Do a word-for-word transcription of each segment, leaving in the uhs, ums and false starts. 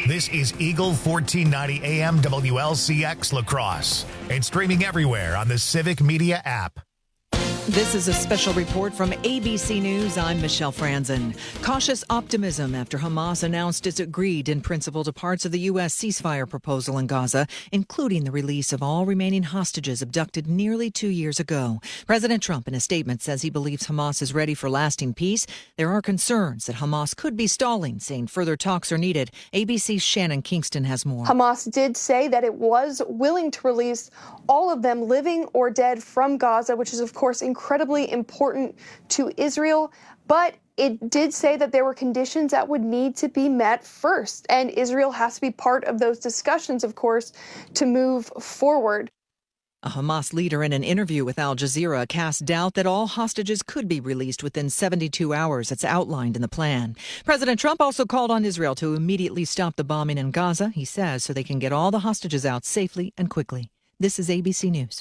This is Eagle fourteen ninety A M W L C X La Crosse and streaming everywhere on the Civic Media app. This is a special report from A B C News. I'm Michelle Franzen. Cautious optimism after Hamas announced it's agreed in principle to parts of the U S ceasefire proposal in Gaza, including the release of all remaining hostages abducted nearly two years ago. President Trump, in a statement, says he believes Hamas is ready for lasting peace. There are concerns that Hamas could be stalling, saying further talks are needed. A B C's Shannon Kingston has more. Hamas did say that it was willing to release all of them, living or dead, from Gaza, which is, of course, incredibly important to Israel. But it did say that there were conditions that would need to be met first. And Israel has to be part of those discussions, of course, to move forward. A Hamas leader in an interview with Al Jazeera cast doubt that all hostages could be released within seventy-two hours. It's outlined in the plan. President Trump also called on Israel to immediately stop the bombing in Gaza, he says, so they can get all the hostages out safely and quickly. This is A B C News.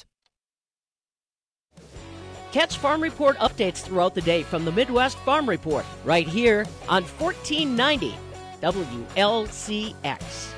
Catch Farm Report updates throughout the day from the Midwest Farm Report, right here on fourteen ninety W L C X.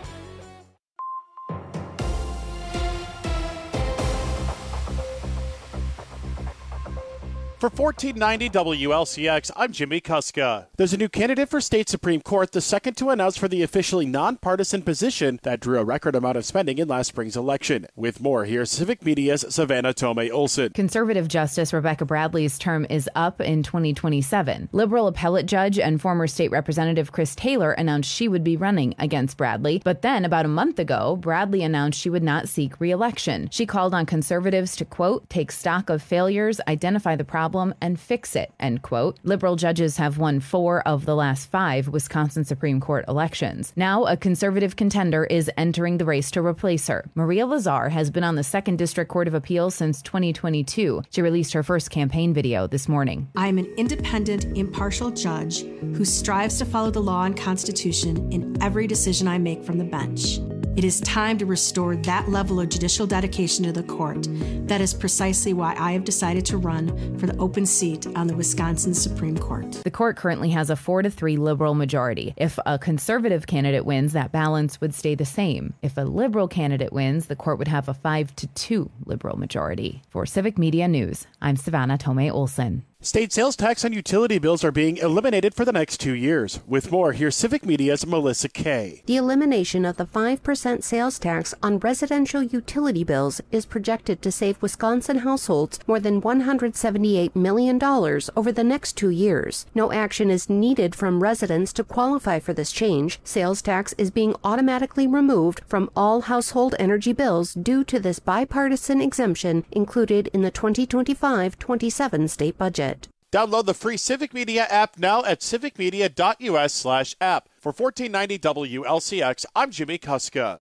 For fourteen ninety W L C X, I'm Jimmy Kuska. There's a new candidate for state Supreme Court, the second to announce for the officially nonpartisan position that drew a record amount of spending in last spring's election. With more, here's Civic Media's Savannah Tomei Olson. Conservative Justice Rebecca Bradley's term is up in twenty twenty-seven. Liberal appellate judge and former state representative Chris Taylor announced she would be running against Bradley. But then, about a month ago, Bradley announced she would not seek re-election. She called on conservatives to, quote, take stock of failures, identify the problem, and fix it, end quote. Liberal judges have won four of the last five Wisconsin Supreme Court elections. Now, a conservative contender is entering the race to replace her. Maria Lazar has been on the Second District Court of Appeals since twenty twenty-two. She released her first campaign video this morning. I am an independent, impartial judge who strives to follow the law and Constitution in every decision I make from the bench. It is time to restore that level of judicial dedication to the court. That is precisely why I have decided to run for the open seat on the Wisconsin Supreme Court. The court currently has a four to three liberal majority. If a conservative candidate wins, that balance would stay the same. If a liberal candidate wins, the court would have a five to two liberal majority. For Civic Media News, I'm Savannah Tomei Olson. State sales tax on utility bills are being eliminated for the next two years. With more, here's Civic Media's Melissa Kay. The elimination of the five percent sales tax on residential utility bills is projected to save Wisconsin households more than one hundred seventy-eight million dollars over the next two years. No action is needed from residents to qualify for this change. Sales tax is being automatically removed from all household energy bills due to this bipartisan exemption included in the twenty twenty-five twenty-seven state budget. Download the free Civic Media app now at civicmedia.us slash app. For fourteen ninety W L C X, I'm Jimmy Kuska.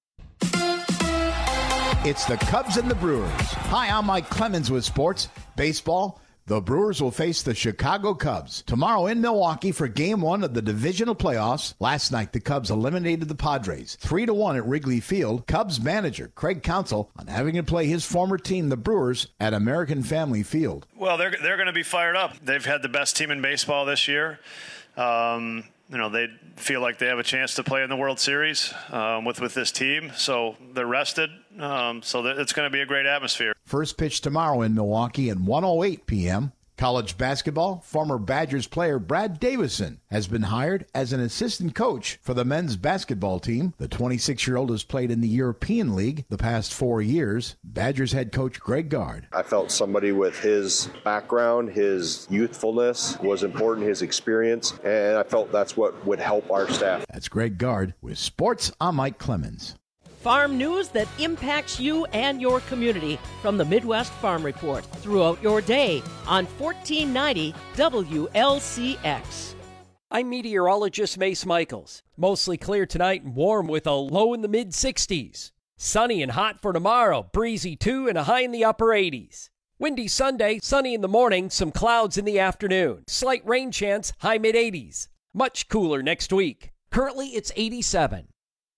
It's the Cubs and the Brewers. Hi, I'm Mike Clemens with sports. Baseball. The Brewers will face the Chicago Cubs tomorrow in Milwaukee for game one of the divisional playoffs. Last night, the Cubs eliminated the Padres three to one at Wrigley Field. Cubs manager Craig Counsell on having to play his former team, the Brewers, at American Family Field. Well, they're, they're going to be fired up. They've had the best team in baseball this year. Um, you know, they feel like they have a chance to play in the World Series um, with, with this team. So they're rested. Um, so it's going to be a great atmosphere. First pitch tomorrow in Milwaukee at one oh eight p.m. College basketball, former Badgers player Brad Davison has been hired as an assistant coach for the men's basketball team. The twenty-six-year-old has played in the European League the past four years. Badgers head coach Greg Gard. I felt somebody with his background, his youthfulness was important, his experience, and I felt that's what would help our staff. That's Greg Gard with Sports. I'm Mike Clemens. Farm news that impacts you and your community from the Midwest Farm Report throughout your day on fourteen ninety W L C X. I'm meteorologist Mace Michaels. Mostly clear tonight and warm with a low in the mid sixties. Sunny and hot for tomorrow, breezy too, and a high in the upper eighties. Windy Sunday, sunny in the morning, some clouds in the afternoon. Slight rain chance, high mid eighties. Much cooler next week. Currently it's eighty-seven.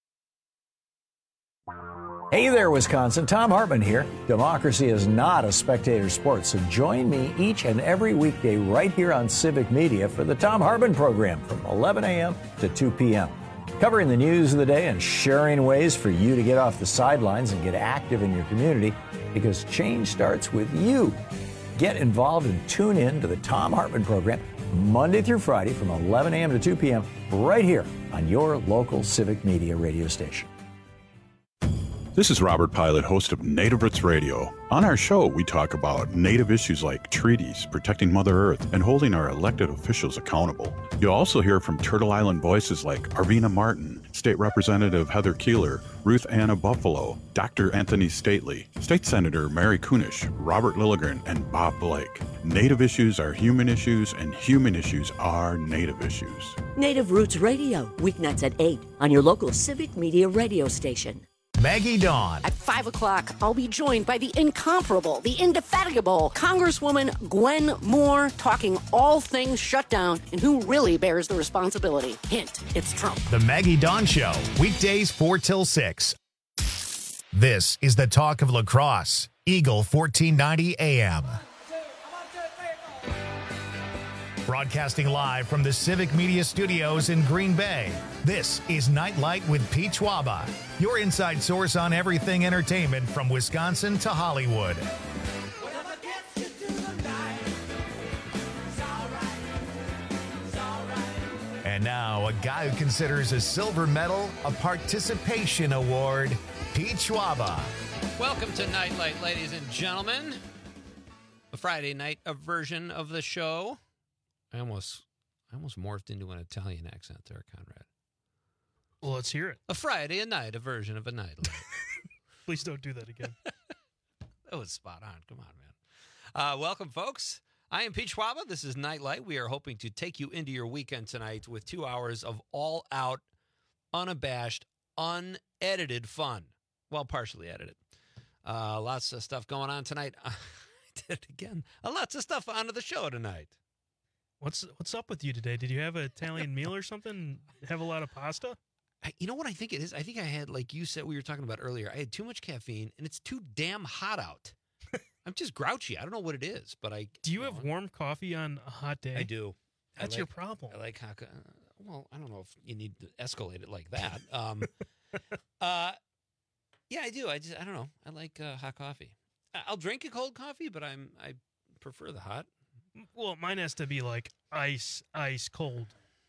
Hey there, Wisconsin. Tom Hartman here. Democracy is not a spectator sport, so join me each and every weekday right here on Civic Media for the Tom Hartman program from eleven a.m. to two p.m. covering the news of the day and sharing ways for you to get off the sidelines and get active in your community, because change starts with you. Get involved and tune in to the Thom Hartmann program Monday through Friday from eleven a.m. to two p.m. right here on your local civic media radio station. This is Robert Pilot, host of Native Roots Radio. On our show, we talk about Native issues like treaties, protecting Mother Earth, and holding our elected officials accountable. You'll also hear from Turtle Island voices like Arvina Martin, State Representative Heather Keeler, Ruth Anna Buffalo, Doctor Anthony Stately, State Senator Mary Kunish, Robert Lilligren, and Bob Blake. Native issues are human issues, and human issues are Native issues. Native Roots Radio, weeknights at eight on your local civic media radio station. Maggie Dawn. At five o'clock, I'll be joined by the incomparable, the indefatigable Congresswoman Gwen Moore, talking all things shutdown and who really bears the responsibility. Hint, it's Trump. The Maggie Dawn Show, weekdays four till six. This is the talk of La Crosse, Eagle fourteen ninety A M. Broadcasting live from the Civic Media Studios in Green Bay, this is Nightlight with Pete Schwaba, your inside source on everything entertainment from Wisconsin to Hollywood. And now, a guy who considers a silver medal a participation award, Pete Schwaba. Welcome to Nightlight, ladies and gentlemen. A Friday night a version of the show. I almost, I almost morphed into an Italian accent there, Conrad. Well, let's hear it. A Friday a night, a version of a Nightlight. Please don't do that again. That was spot on. Come on, man. Uh, welcome, folks. I am Pete Schwaba. This is Nightlight. We are hoping to take you into your weekend tonight with two hours of all-out, unabashed, unedited fun. Well, partially edited. Uh, lots of stuff going on tonight. I did it again. Uh, lots of stuff onto the show tonight. What's what's up with you today? Did you have an Italian meal or something? Have a lot of pasta? I, you know what I think it is? I think I had, like you said, we were talking about earlier, I had too much caffeine, and it's too damn hot out. I'm just grouchy. I don't know what it is, but I... Do you have warm coffee on a hot day? I do. That's I like, your problem. I like hot... Well, I don't know if you need to escalate it like that. Um, uh, yeah, I do. I just, I don't know. I like uh, hot coffee. I'll drink a cold coffee, but I'm I prefer the hot. Well, mine has to be like ice, ice cold.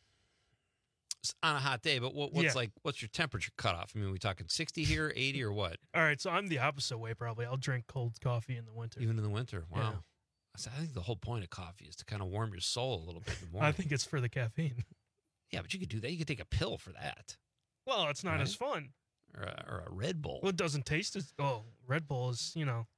On a hot day, but what, what's Yeah. like, what's your temperature cutoff? I mean, are we talking sixty here, eighty, or what? All right, so I'm the opposite way probably. I'll drink cold coffee in the winter. Even in the winter? Wow. Yeah. So I think the whole point of coffee is to kind of warm your soul a little bit in the morning. I think it's for the caffeine. Yeah, but you could do that. You could take a pill for that. Well, it's not Right? as fun. Or a, or a Red Bull. Well, it doesn't taste as... Oh, Red Bull is, you know...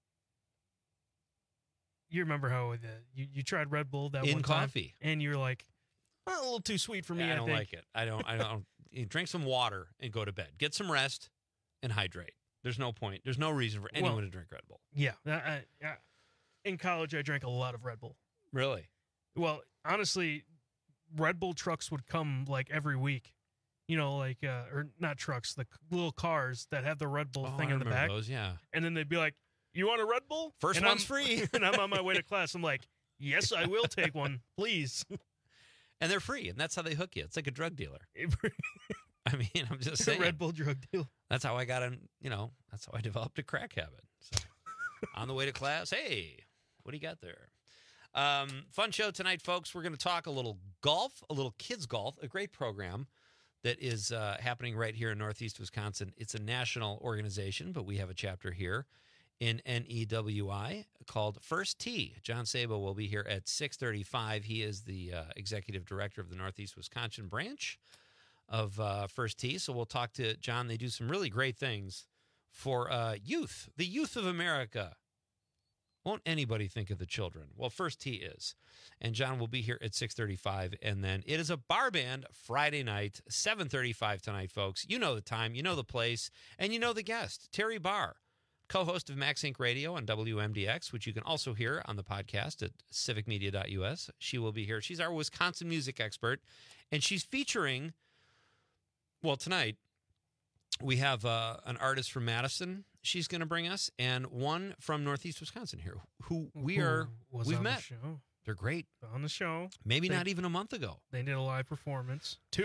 You remember how the, you, you tried Red Bull that In one time? coffee. And you were like, well, a little too sweet for me, Yeah, I I don't think. like it. I don't. I don't. You drink some water and go to bed. Get some rest and hydrate. There's no point. There's no reason for anyone Well, to drink Red Bull. Yeah. I, I, I- in college, I drank a lot of Red Bull. Really? Well, honestly, Red Bull trucks would come like every week. You know, like, uh, or not trucks, the c- little cars that have the Red Bull Oh, thing I in the remember back. those, yeah. And then they'd be like, you want a Red Bull? First And one's I'm- free. And I'm on my way to class. I'm like, yes, I will take one, please. And they're free, and that's how they hook you. It's like a drug dealer. I mean, I'm just saying. Red Bull drug deal. That's how I got in. You know, that's how I developed a crack habit. So, on the way to class, hey, what do you got there? Um, fun show tonight, folks. We're going to talk a little golf, a little kids golf, a great program that is uh, happening right here in Northeast Wisconsin. It's a national organization, but we have a chapter here in N E W I called First Tee. John Sabo will be here at six thirty-five. He is the uh, executive director of the Northeast Wisconsin branch of uh, First Tee. So we'll talk to John. They do some really great things for uh, youth, the youth of America. Won't anybody think of the children? Well, First Tee is. And John will be here at six thirty-five. And then it is a bar band Friday night, seven thirty-five tonight, folks. You know the time, you know the place, and you know the guest, Terry Barr, co-host of Max Inc Radio on W M D X, which you can also hear on the podcast at civic media dot U S. She will be here. She's our Wisconsin music expert, and she's featuring, well, tonight, we have uh, an artist from Madison she's going to bring us, and one from Northeast Wisconsin here, who we are, Who was we've on the met. show. They're great. On the show. Maybe They- not even a month ago. They did a live performance. Two.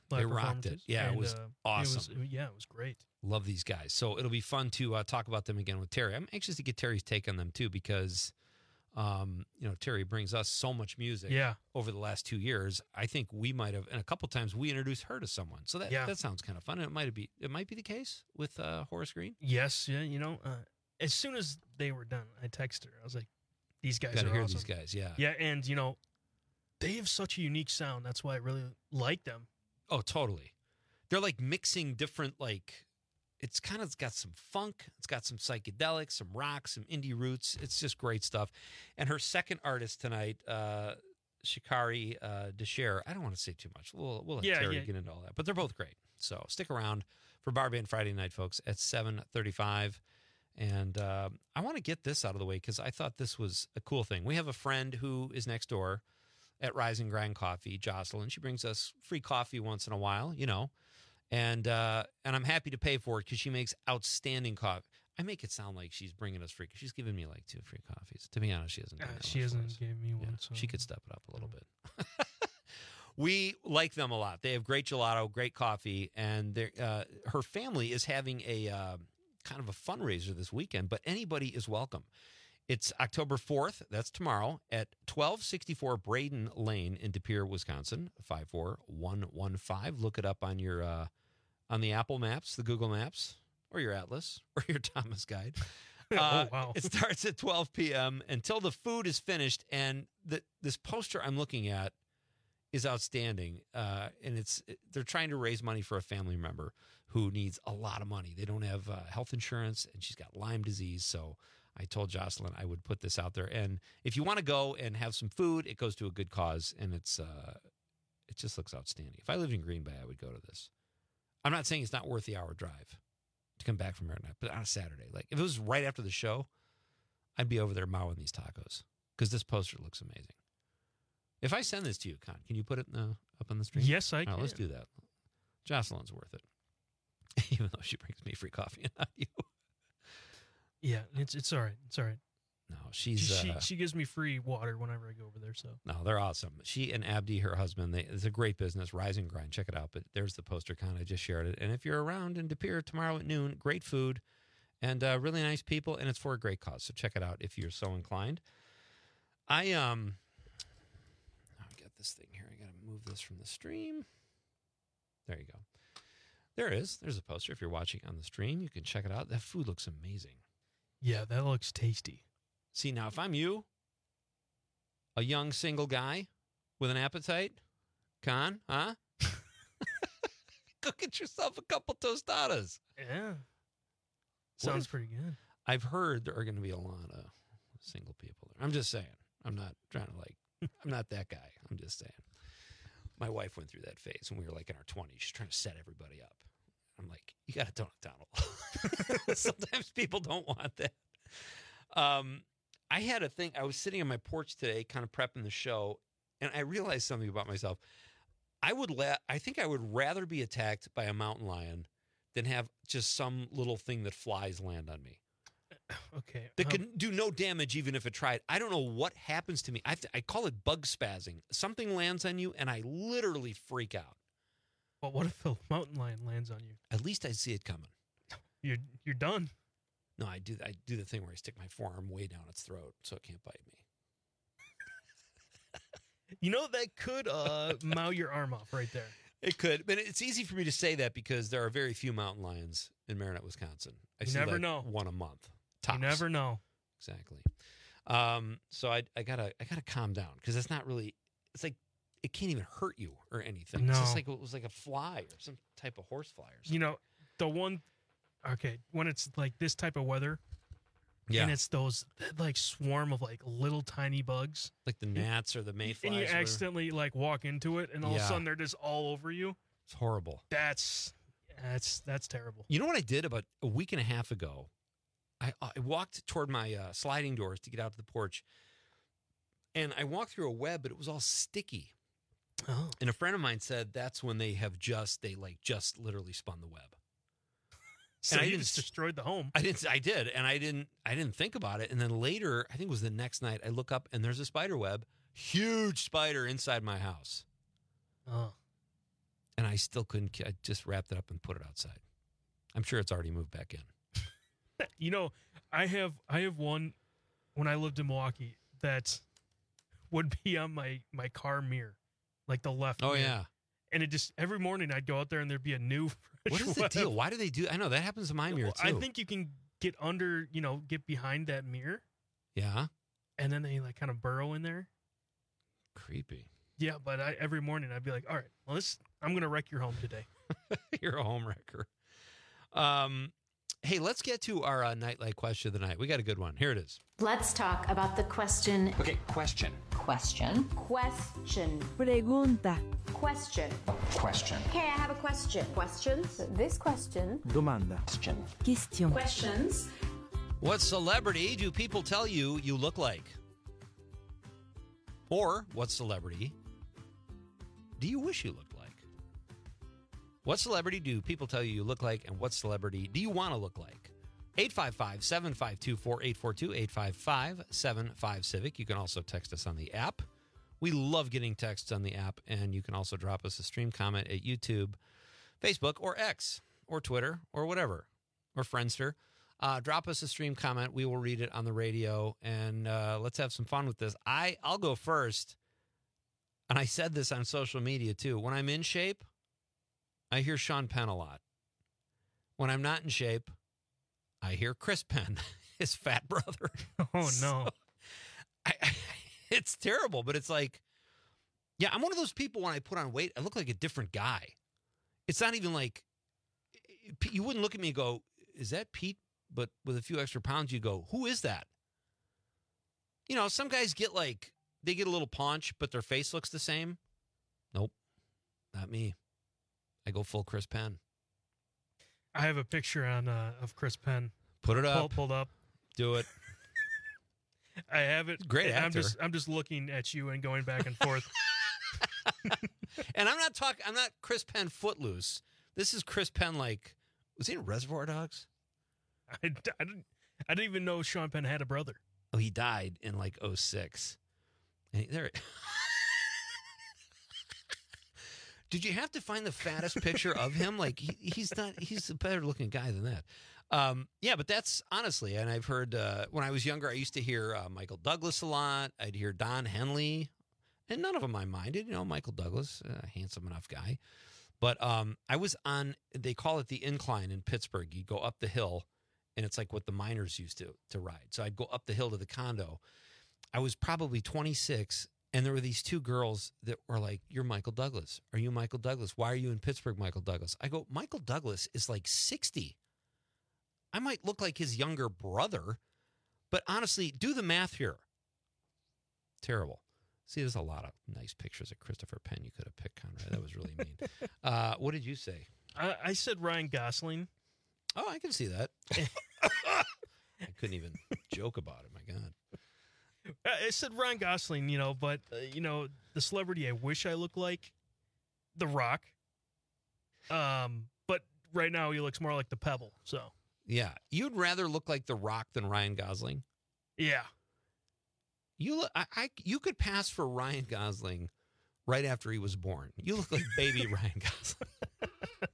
live They rocked it. performances. Yeah, it And, was uh, awesome. It was, yeah, it was great. Love these guys. So it'll be fun to uh, talk about them again with Terry. I'm anxious to get Terry's take on them too because, um, you know, Terry brings us so much music Yeah. over the last two years. I think we might have, and a couple times we introduced her to someone. So that Yeah. that sounds kind of fun. And it might be it might be the case with uh, Horace Green. Yes, yeah, you know, uh, as soon as they were done, I texted her. I was like, "These guys Gotta are hear awesome." these guys, yeah. yeah, and you know, they have such a unique sound. That's why I really like them. Oh, totally. They're like mixing different, like, it's kind of got some funk. It's got some psychedelic, some rock, some indie roots. It's just great stuff. And her second artist tonight, uh, Shikari uh, Desher, I don't want to say too much. We'll, we'll let Yeah, Terry yeah. get into all that. But they're both great. So stick around for Bar Band Friday night, folks, at seven thirty-five. And uh, I want to get this out of the way because I thought this was a cool thing. We have a friend who is next door at Rise and Grind Coffee, Jocelyn. She brings us free coffee once in a while, you know. And uh, and I'm happy to pay for it because she makes outstanding coffee. I make it sound like she's bringing us free. She's given me like two free coffees. To be honest, she hasn't. Uh, Done that she much for hasn't us. given me one. Yeah, So. she could step it up a little bit. We like them a lot. They have great gelato, great coffee, and they're, uh, her family is having a uh, kind of a fundraiser this weekend. But anybody is welcome. It's October fourth. That's tomorrow at twelve sixty-four Braden Lane in De Pere, Wisconsin. five four one one five. Look it up on your uh, on the Apple Maps, the Google Maps, or your Atlas, or your Thomas Guide. Uh, oh, wow. It starts at twelve p.m. until the food is finished. And the, this poster I'm looking at is outstanding. Uh, and it's they're trying to raise money for a family member who needs a lot of money. They don't have uh, health insurance, and she's got Lyme disease. So I told Jocelyn I would put this out there. And if you want to go and have some food, it goes to a good cause. And it's uh, it just looks outstanding. If I lived in Green Bay, I would go to this. I'm not saying it's not worth the hour drive to come back from Marinette, but on a Saturday, like if it was right after the show, I'd be over there mowing these tacos because this poster looks amazing. If I send this to you, Con, can you put it in the, up on the stream? Yes, I All can. right, let's do that. Jocelyn's worth it, even though she brings me free coffee and not you. Yeah, it's it's all right. It's all right. No, she's she uh, she gives me free water whenever I go over there. So no, they're awesome. She and Abdi, her husband, they, it's a great business. Rise and Grind, check it out. But there's the poster, Con. I just shared it. And if you're around in De Pere tomorrow at noon, great food and uh, really nice people, and it's for a great cause. So check it out if you're so inclined. I um, I'll get this thing here. I got to move this from the stream. There you go. There it is. There's a poster. If you're watching on the stream, you can check it out. That food looks amazing. yeah, that looks tasty. See, now, if I'm you, a young single guy with an appetite, Con, huh? Go get yourself a couple tostadas. Yeah, What sounds if- pretty good. I've heard there are going to be a lot of single people there. I'm just saying. I'm not trying to, like, I'm not that guy. I'm just saying. My wife went through that phase when we were, like, in our twenties. She's trying to set everybody up. I'm like, you got a donut, Donald. Sometimes people don't want that. Um, I had a thing. I was sitting on my porch today, kind of prepping the show, and I realized something about myself. I would la- I think I would rather be attacked by a mountain lion than have just some little thing that flies land on me. Okay, That um, can do no damage even if it tried. I don't know what happens to me. I, I call it bug spazzing. Something lands on you, and I literally freak out. But what if a mountain lion lands on you? At least I see it coming. You're you're done. No, I do. I do the thing where I stick my forearm way down its throat so it can't bite me. You know that could uh mow your arm off right there. It could, but it's easy for me to say that because there are very few mountain lions in Marinette, Wisconsin. I You see never like know. one a month. Tops. You never know. Exactly. Um, so I, I gotta, I gotta calm down because it's not really. It's like it can't even hurt you or anything. It's just No. like it was like a fly or some type of horse fly or something. You know, the one. Okay, when it's like this type of weather, Yeah. and it's those that, like swarm of like little tiny bugs, like the gnats or the mayflies. and you or whatever. accidentally like walk into it, and all of Yeah. a sudden they're just all over you. It's horrible. That's that's that's terrible. You know what I did about a week and a half ago? I, I walked toward my uh, sliding doors to get out to the porch, and I walked through a web, but it was all sticky. Oh. And a friend of mine said that's when they have just they like just literally spun the web. So and I you didn't just destroyed the home. I didn't. I did, and I didn't. I didn't think about it. And then later, I think it was the next night, I look up and there's a spider web, huge spider inside my house. Oh. and I still couldn't. I just wrapped it up and put it outside. I'm sure it's already moved back in. You know, I have I have one when I lived in Milwaukee that would be on my, my car mirror, like the left Oh, mirror. yeah. And it just, every morning I'd go out there and there'd be a new fresh What is the web. deal? Why do they do? I know that happens to my mirror too. I think you can get under, you know, get behind that mirror. Yeah. And then they like kind of burrow in there. Creepy. Yeah, but I, every morning I'd be like, all right, well, this I'm going to wreck your home today. You're a home wrecker. Um, hey, let's get to our uh, nightlight question of the night. We got a good one. Here it is. Let's talk about the question. Okay, question. Question. Question. Pregunta. Question. Question. Okay, I have a question. Questions? This question. Domanda. Question. Question. Questions. What celebrity do people tell you you look like? Or what celebrity do you wish you looked like? What celebrity do people tell you you look like, and what celebrity do you want to look like? eight five five, seven five two, four eight four two, eight five five, seven five, Civic. You can also text us on the app. We love getting texts on the app, and you can also drop us a stream comment at YouTube, Facebook, or X, or Twitter, or whatever, or Friendster. Uh, drop us a stream comment. We will read it on the radio, and uh, let's have some fun with this. I, I'll go first, and I said this on social media, too. When I'm in shape, I hear Sean Penn a lot. When I'm not in shape, I hear Chris Penn, his fat brother. Oh, So, no. I, I, it's terrible, but it's like, yeah, I'm one of those people when I put on weight, I look like a different guy. It's not even like, you wouldn't look at me and go, is that Pete? But with a few extra pounds, you go, who is that? You know, some guys get like, they get a little paunch, but their face looks the same. Nope, not me. I go full Chris Penn. I have a picture on uh, of Chris Penn. Put it up. Pull, pulled up. Do it. I have it. Great I'm actor. just I'm just looking at you and going back and forth. And I'm not talking, I'm not Chris Penn Footloose. This is Chris Penn like, was he in Reservoir Dogs? I, I didn't I didn't even know Sean Penn had a brother. Oh, he died in like oh six. And he, there. Did you have to find the fattest picture of him? Like he, he's not. He's a better looking guy than that. Um, yeah, but that's honestly. And I've heard uh, when I was younger, I used to hear uh, Michael Douglas a lot. I'd hear Don Henley, and none of them I minded. You know, Michael Douglas, a handsome enough guy. But um, I was on. They call it the incline in Pittsburgh. You go up the hill, and it's like what the miners used to to ride. So I'd go up the hill to the condo. I was probably twenty-six. And there were these two girls that were like, you're Michael Douglas. Are you Michael Douglas? Why are you in Pittsburgh, Michael Douglas? I go, Michael Douglas is like sixty. I might look like his younger brother, but honestly, do the math here. Terrible. See, there's a lot of nice pictures of Christopher Penn you could have picked, Conrad. That was really mean. uh, what did you say? I, I said Ryan Gosling. Oh, I can see that. I couldn't even joke about it. My God. I said Ryan Gosling, you know, but, uh, you know, the celebrity I wish I looked like, The Rock. Um, but right now he looks more like the Pebble, so. Yeah. You'd rather look like The Rock than Ryan Gosling? Yeah. You look, I, I, you could pass for Ryan Gosling right after he was born. You look like baby Ryan Gosling.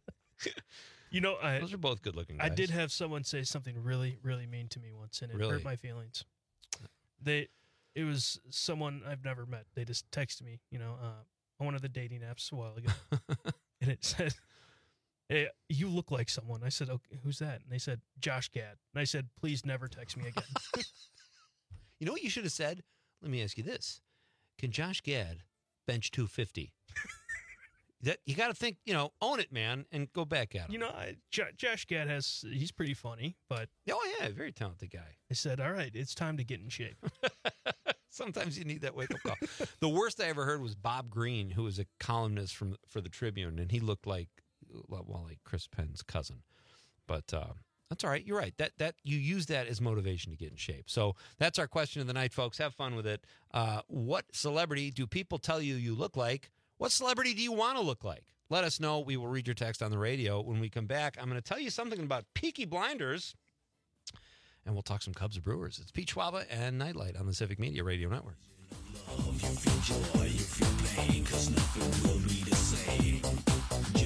You know, I, those are both good looking guys. I did have someone say something really, really mean to me once, and it Really? hurt my feelings. They, it was someone I've never met. They just texted me, you know, uh, on one of the dating apps a while ago, and it said, "Hey, you look like someone." I said, "Okay, who's that?" And they said, "Josh Gad." And I said, "Please never text me again." You know what you should have said? Let me ask you this: can Josh Gad bench two fifty? That you got to think, you know, own it, man, and go back at him. You know, I, J- Josh Gad has, he's pretty funny, but. Oh, yeah, very talented guy. I said, all right, it's time to get in shape. Sometimes you need that wake-up call. The worst I ever heard was Bob Green, who was a columnist from for the Tribune, and he looked like, well, like Chris Penn's cousin. But uh, that's all right. You're right. That that you use that as motivation to get in shape. So that's our question of the night, folks. Have fun with it. Uh, what celebrity do people tell you you look like? What celebrity do you want to look like? Let us know. We will read your text on the radio. When we come back, I'm going to tell you something about Peaky Blinders, and we'll talk some Cubs Brewers. It's Pete Schwaba and Nightlight on the Civic Media Radio Network. You feel joy, you feel pain, 'cause nothing will be the same.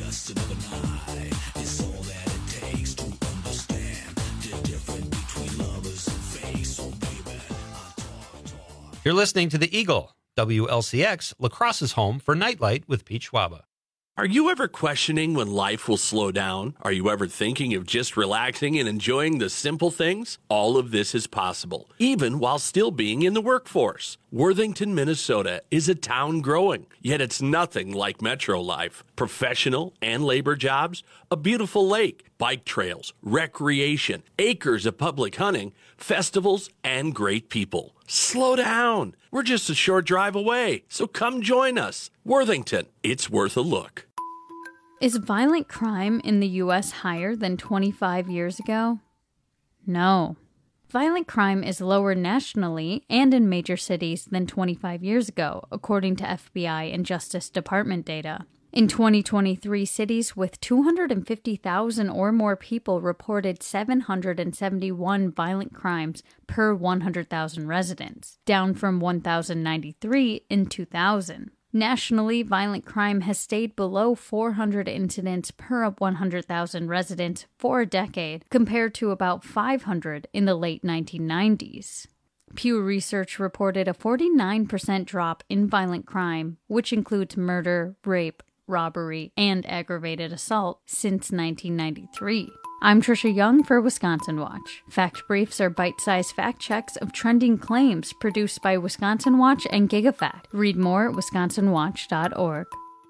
just another night. It's all that it takes to understand the difference between lovers and fake. So baby, I talk, talk. You're listening to The Eagle, W L C X, La Crosse's home for Nightlight with Pete Schwaba. Are you ever questioning when life will slow down? Are you ever thinking of just relaxing and enjoying the simple things? All of this is possible, even while still being in the workforce. Worthington, Minnesota is a town growing, yet it's nothing like metro life. Professional and labor jobs, a beautiful lake, bike trails, recreation, acres of public hunting, festivals, and great people. Slow down. We're just a short drive away, so come join us. Worthington, it's worth a look. Is violent crime in the U S higher than twenty-five years ago? No. Violent crime is lower nationally and in major cities than twenty-five years ago, according to F B I and Justice Department data. In twenty twenty-three, cities with two hundred fifty thousand or more people reported seven hundred seventy-one violent crimes per one hundred thousand residents, down from one thousand ninety-three in two thousand. Nationally, violent crime has stayed below four hundred incidents per one hundred thousand residents for a decade, compared to about five hundred in the late nineteen nineties. Pew Research reported a forty-nine percent drop in violent crime, which includes murder, rape, robbery, and aggravated assault since nineteen ninety-three. I'm Trisha Young for Wisconsin Watch. Fact Briefs are bite-sized fact checks of trending claims produced by Wisconsin Watch and GigaFact. Read more at wisconsin watch dot org.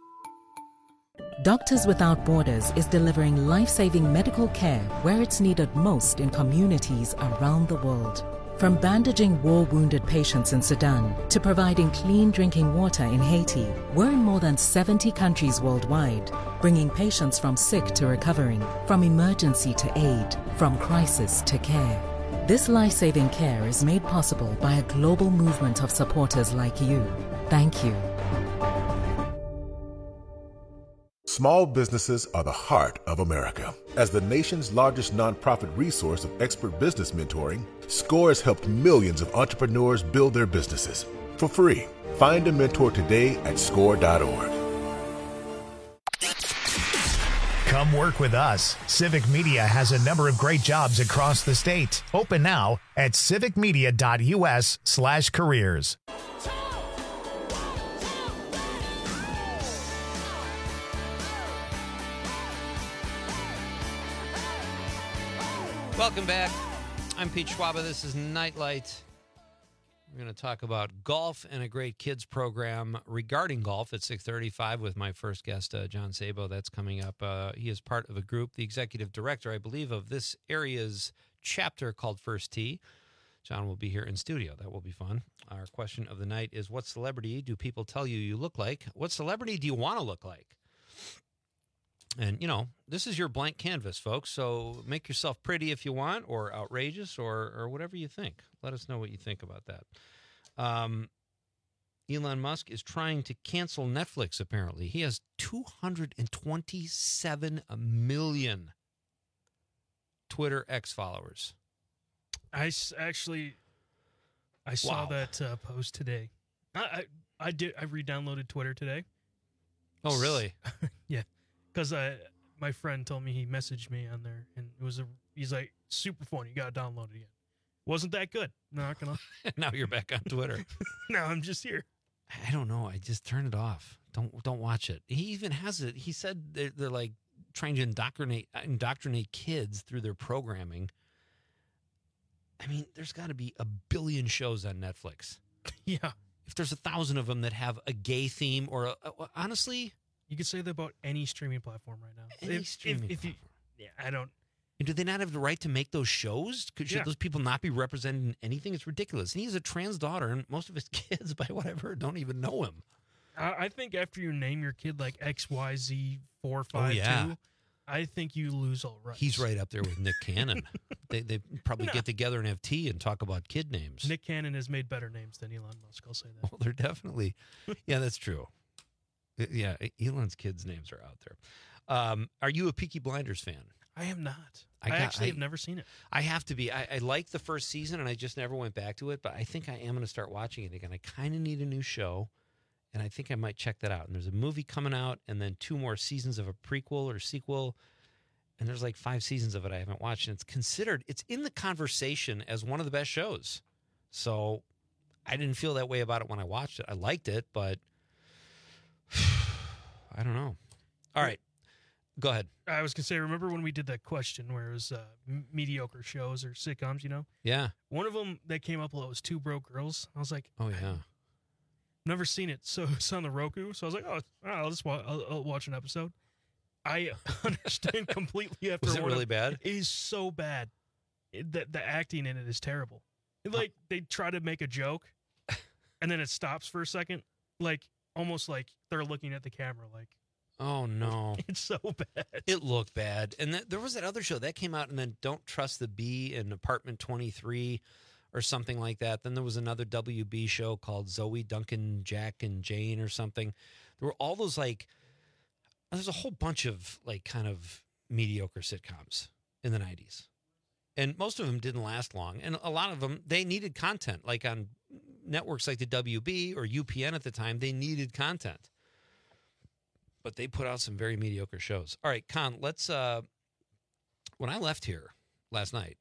Doctors Without Borders is delivering life-saving medical care where it's needed most in communities around the world. From bandaging war-wounded patients in Sudan to providing clean drinking water in Haiti, we're in more than seventy countries worldwide, bringing patients from sick to recovering, from emergency to aid, from crisis to care. This life-saving care is made possible by a global movement of supporters like you. Thank you. Small businesses are the heart of America. As the nation's largest nonprofit resource of expert business mentoring, SCORE has helped millions of entrepreneurs build their businesses for free. Find a mentor today at score dot org. Come work with us. Civic Media has a number of great jobs across the state. Open now at civic media dot u s slash careers. Welcome back. I'm Pete Schwaba. This is Nightlight. We're going to talk about golf and a great kids program regarding golf at six thirty-five with my first guest, uh, John Sabo. That's coming up. Uh, he is part of a group, the executive director, I believe, of this area's chapter called First Tee. John will be here in studio. That will be fun. Our question of the night is, what celebrity do people tell you you look like? What celebrity do you want to look like? And, you know, this is your blank canvas, folks, so make yourself pretty if you want, or outrageous, or or whatever you think. Let us know what you think about that. Um, Elon Musk is trying to cancel Netflix, apparently. He has two hundred twenty-seven million Twitter X followers. I s- actually, I saw Wow. that uh, post today. I, I I did. I re-downloaded Twitter today. Oh, really? Yeah. Because I, my friend told me he messaged me on there, and it was a. He's like, super fun. You got to download it again. Wasn't that good? Not gonna. Now you're back on Twitter. Now I'm just here. I don't know. I just turn it off. Don't don't watch it. He even has it. He said they're, they're like trying to indoctrinate indoctrinate kids through their programming. I mean, there's got to be a billion shows on Netflix. Yeah. If there's a thousand of them that have a gay theme, or a, a, honestly. You could say that about any streaming platform right now. Any if, streaming if, if you, yeah, I don't. And do they not have the right to make those shows? Could, should Yeah. those people not be represented in anything? It's ridiculous. And he has a trans daughter, and most of his kids, by what I've heard, don't even know him. I, I think after you name your kid like X Y Z four five two, yeah. I think you lose all rights. He's right up there with Nick Cannon. they they probably No. get together and have tea and talk about kid names. Nick Cannon has made better names than Elon Musk. I'll say that. Well, they're definitely, yeah, that's true. Yeah, Elon's kids' names are out there. Um, are you a Peaky Blinders fan? I am not. I I, got- actually I- have never seen it. I have to be. I, I liked the first season, and I just never went back to it. But I think I am going to start watching it again. I kind of need a new show, and I think I might check that out. And there's a movie coming out, and then two more seasons of a prequel or sequel, and there's like five seasons of it I haven't watched. And it's considered, it's in the conversation as one of the best shows. So I didn't feel that way about it when I watched it. I liked it, but I don't know. All right. Go ahead. I was going to say, remember when we did that question where it was uh, m- mediocre shows or sitcoms, you know? Yeah. One of them that came up was Two Broke Girls. I was like, oh, yeah. Never seen it. So it's on the Roku. So I was like, oh, I'll just watch, I'll, I'll watch an episode. I understand completely after Was it one really of- bad? It is so bad. It, the, the acting in it is terrible. It, like, they try to make a joke, and then it stops for a second. Like, almost like they're looking at the camera, like, Oh, no. it's so bad. It looked bad. And th- there was that other show that came out, and then Don't Trust the Bee in Apartment twenty-three or something like that. Then there was another W B show called Zoe, Duncan, Jack, and Jane or something. There were all those, like, there's a whole bunch of, like, kind of mediocre sitcoms in the nineties. And most of them didn't last long. And a lot of them, they needed content. Like on networks like the W B or U P N at the time, they needed content. But they put out some very mediocre shows. All right, Con, let's, uh, when I left here last night,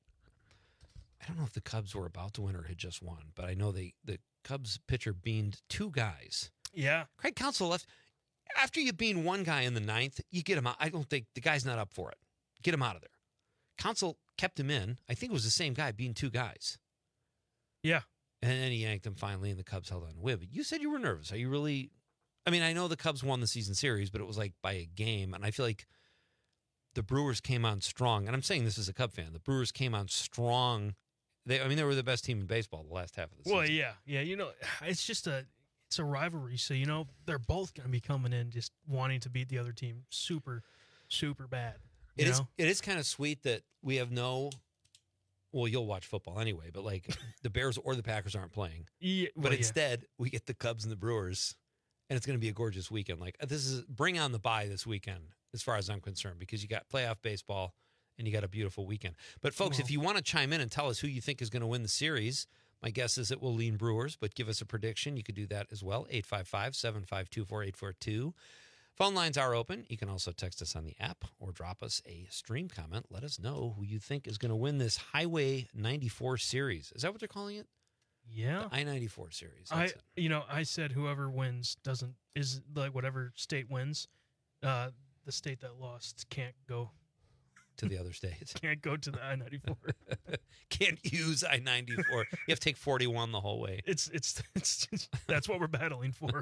I don't know if the Cubs were about to win or had just won, but I know they, the Cubs pitcher beamed two guys. Yeah. Craig Counsell left. After you bean one guy in the ninth, you get him out. I don't think the guy's not up for it. Get him out of there. Counsell kept him in. I think it was the same guy being two guys. Yeah. And then he yanked him finally, and the Cubs held on to win. But you said you were nervous. Are you really? I mean, I know the Cubs won the season series, but it was like by a game. And I feel like the Brewers came on strong. And I'm saying this as a Cub fan. The Brewers came on strong. They, I mean, they were the best team in baseball the last half of the season. Well, yeah. Yeah, you know, it's just a it's a rivalry. So, you know, they're both going to be coming in just wanting to beat the other team super, super bad. You It is, know? it is kind of sweet that we have no, well, you'll watch football anyway, but like the Bears or the Packers aren't playing. Yeah, but well, yeah. instead, we get the Cubs and the Brewers, and it's going to be a gorgeous weekend. Like, this is, bring on the bye this weekend, as far as I'm concerned, because you got playoff baseball and you got a beautiful weekend. But, folks, Well- if you want to chime in and tell us who you think is going to win the series, my guess is it will lean Brewers, but give us a prediction. You could do that as well, eight five five, seven five two, four eight four two. Phone lines are open. You can also text us on the app or drop us a stream comment. Let us know who you think is going to win this Highway ninety-four series. Is that what they're calling it? Yeah. The I ninety-four series. I, That's it. you know, I said whoever wins doesn't, is like whatever state wins, uh, the state that lost can't go. To the other states. Can't go to the I ninety-four. Can't use I ninety-four. You have to take forty-one the whole way. It's, it's, it's, just, that's what we're battling for.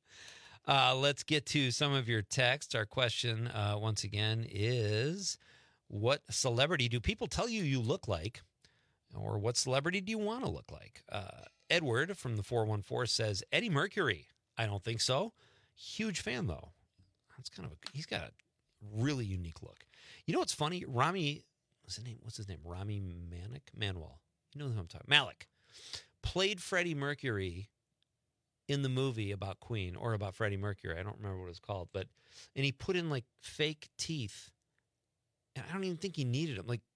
Uh, let's get to some of your texts. Our question, uh, once again, is what celebrity do people tell you you look like? Or what celebrity do you want to look like? Uh, Edward from the four one four says Eddie Mercury. I don't think so. Huge fan, though. That's kind of a, he's got a really unique look. You know what's funny? Rami, what's his name? What's his name? Rami Malek? Manuel. You know who I'm talking about. Malik. Played Freddie Mercury in the movie about Queen or about Freddie Mercury. I don't remember what it was called, but and he put in like fake teeth, and I don't even think he needed them. Like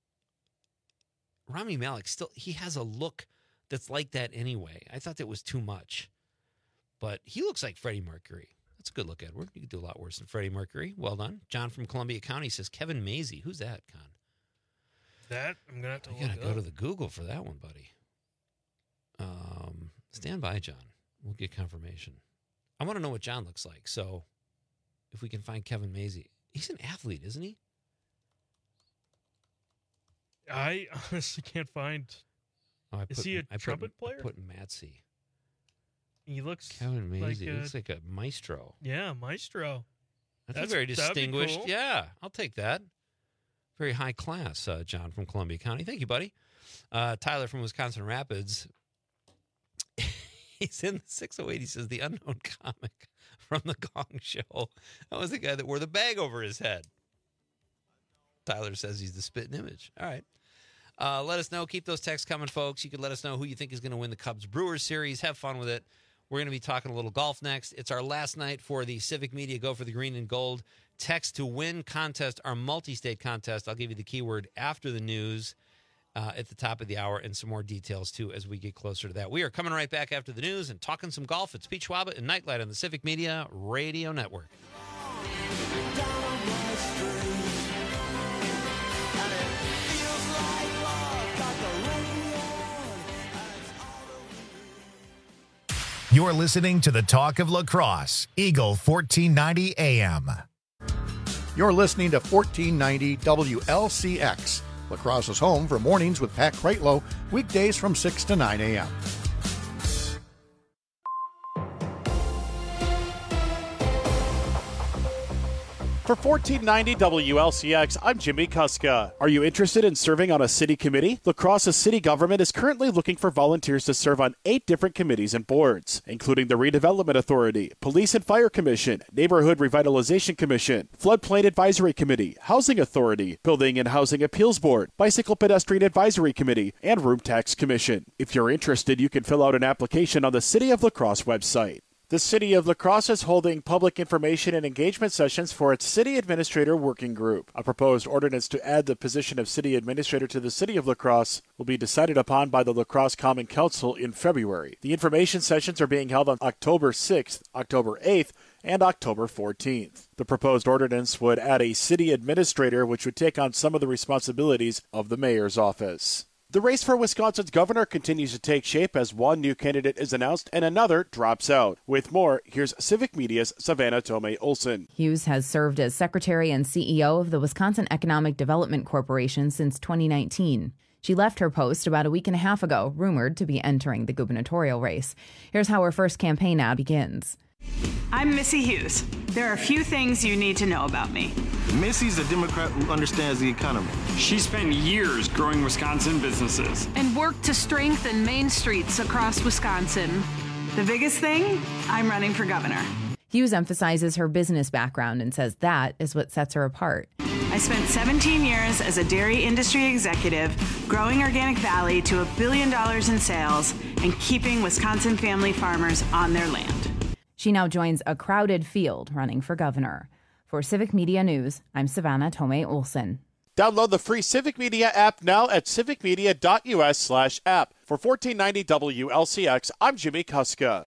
Rami Malek, still he has a look that's like that anyway. I thought that was too much, but he looks like Freddie Mercury. That's a good look, Edward. You could do a lot worse than Freddie Mercury. Well done. John from Columbia County says Kevin Mazie. Who's that, Con? That I'm gonna have to. You look gotta go up. to the Google for that one, buddy. Um, stand by, John. We'll get confirmation. I want to know what John looks like. So, if we can find Kevin Mazie, he's an athlete, isn't he? I honestly can't find. Oh, I Is put, he a I put- trumpet I player? put Matsy. He looks Kevin like Mazie a, looks like a maestro. yeah, maestro. That's, That's- a very that'd be distinguished. cool. Yeah, I'll take that. Very high class, uh, John from Columbia County. Thank you, buddy. Uh, Tyler from Wisconsin Rapids. He's in the six oh eight. He says the unknown comic from the Gong Show. That was the guy that wore the bag over his head. Tyler says he's the spitting image. All right. Uh, let us know. Keep those texts coming, folks. You can let us know who you think is going to win the Cubs Brewers series. Have fun with it. We're going to be talking a little golf next. It's our last night for the Civic Media Go for the Green and Gold Text to Win contest, our multi-state contest. I'll give you the keyword after the news. uh, at the top of the hour, and some more details, too, as we get closer to that. We are coming right back after the news and talking some golf. It's Pete Schwaba and Nightlight on the Civic Media Radio Network. You're listening to the Talk of Lacrosse, Eagle fourteen ninety A M. You're listening to fourteen ninety W L C X, Lacrosse's home for mornings with Pat Kreitlow, weekdays from six to nine A M. For fourteen ninety W L C X, I'm Jimmy Kuska. Are you interested in serving on a city committee? La Crosse's city government is currently looking for volunteers to serve on eight different committees and boards, including the Redevelopment Authority, Police and Fire Commission, Neighborhood Revitalization Commission, Floodplain Advisory Committee, Housing Authority, Building and Housing Appeals Board, Bicycle Pedestrian Advisory Committee, and Room Tax Commission. If you're interested, you can fill out an application on the City of La Crosse website. The City of La Crosse is holding public information and engagement sessions for its City Administrator Working Group. A proposed ordinance to add the position of City Administrator to the City of La Crosse will be decided upon by the La Crosse Common Council in February. The information sessions are being held on October sixth, October eighth, and October fourteenth. The proposed ordinance would add a City Administrator, which would take on some of the responsibilities of the Mayor's office. The race for Wisconsin's governor continues to take shape as one new candidate is announced and another drops out. With more, here's Civic Media's Savannah Tomei Olson. Hughes has served as secretary and C E O of the Wisconsin Economic Development Corporation since twenty nineteen. She left her post about a week and a half ago, rumored to be entering the gubernatorial race. Here's how her first campaign ad begins. I'm Missy Hughes. There are a few things you need to know about me. Missy's a Democrat who understands the economy. She spent years growing Wisconsin businesses And worked to strengthen main streets across Wisconsin. The biggest thing? I'm running for governor. Hughes emphasizes her business background and says that is what sets her apart. I spent seventeen years as a dairy industry executive, growing Organic Valley to a billion dollars in sales and keeping Wisconsin family farmers on their land. She now joins a crowded field running for governor. For Civic Media News, I'm Savannah Tomei Olson. Download the free Civic Media app now at civicmedia.us slash app. For fourteen ninety W L C X, I'm Jimmy Kuska.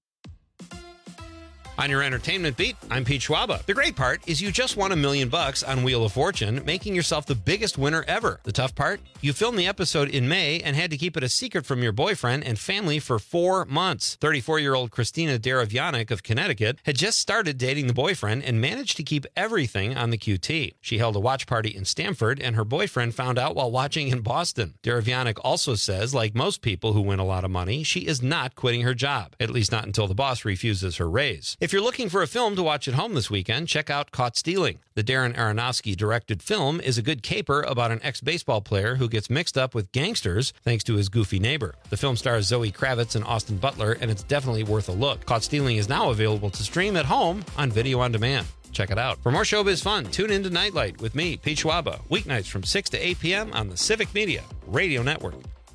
On your entertainment beat, I'm Pete Schwaba. The great part is you just won a million bucks on Wheel of Fortune, making yourself the biggest winner ever. The tough part? You filmed the episode in May and had to keep it a secret from your boyfriend and family for four months. thirty-four-year-old Christina Daravianic of Connecticut had just started dating the boyfriend and managed to keep everything on the Q T. She held a watch party in Stamford, and her boyfriend found out while watching in Boston. Daravianic also says, like most people who win a lot of money, she is not quitting her job, at least not until the boss refuses her raise. If you're looking for a film to watch at home this weekend, check out Caught Stealing. The Darren Aronofsky-directed film is a good caper about an ex-baseball player who gets mixed up with gangsters thanks to his goofy neighbor. The film stars Zoe Kravitz and Austin Butler, and it's definitely worth a look. Caught Stealing is now available to stream at home on video on demand. Check it out. For more showbiz fun, tune in to Nightlight with me, Pete Schwaba, weeknights from six to eight p.m. on the Civic Media Radio Network.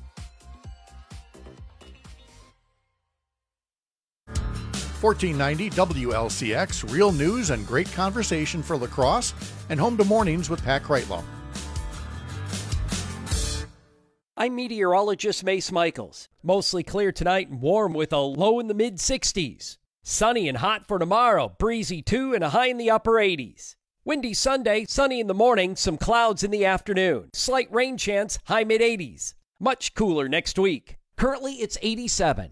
fourteen ninety W L C X, real news and great conversation for La Crosse, and home to mornings with Pat Kreitlow. I'm meteorologist Mace Michaels. Mostly clear tonight and warm with a low in the mid sixties. Sunny and hot for tomorrow, breezy too, and a high in the upper eighties. Windy Sunday, sunny in the morning, some clouds in the afternoon. Slight rain chance, high mid eighties. Much cooler next week. Currently, it's eighty-seven.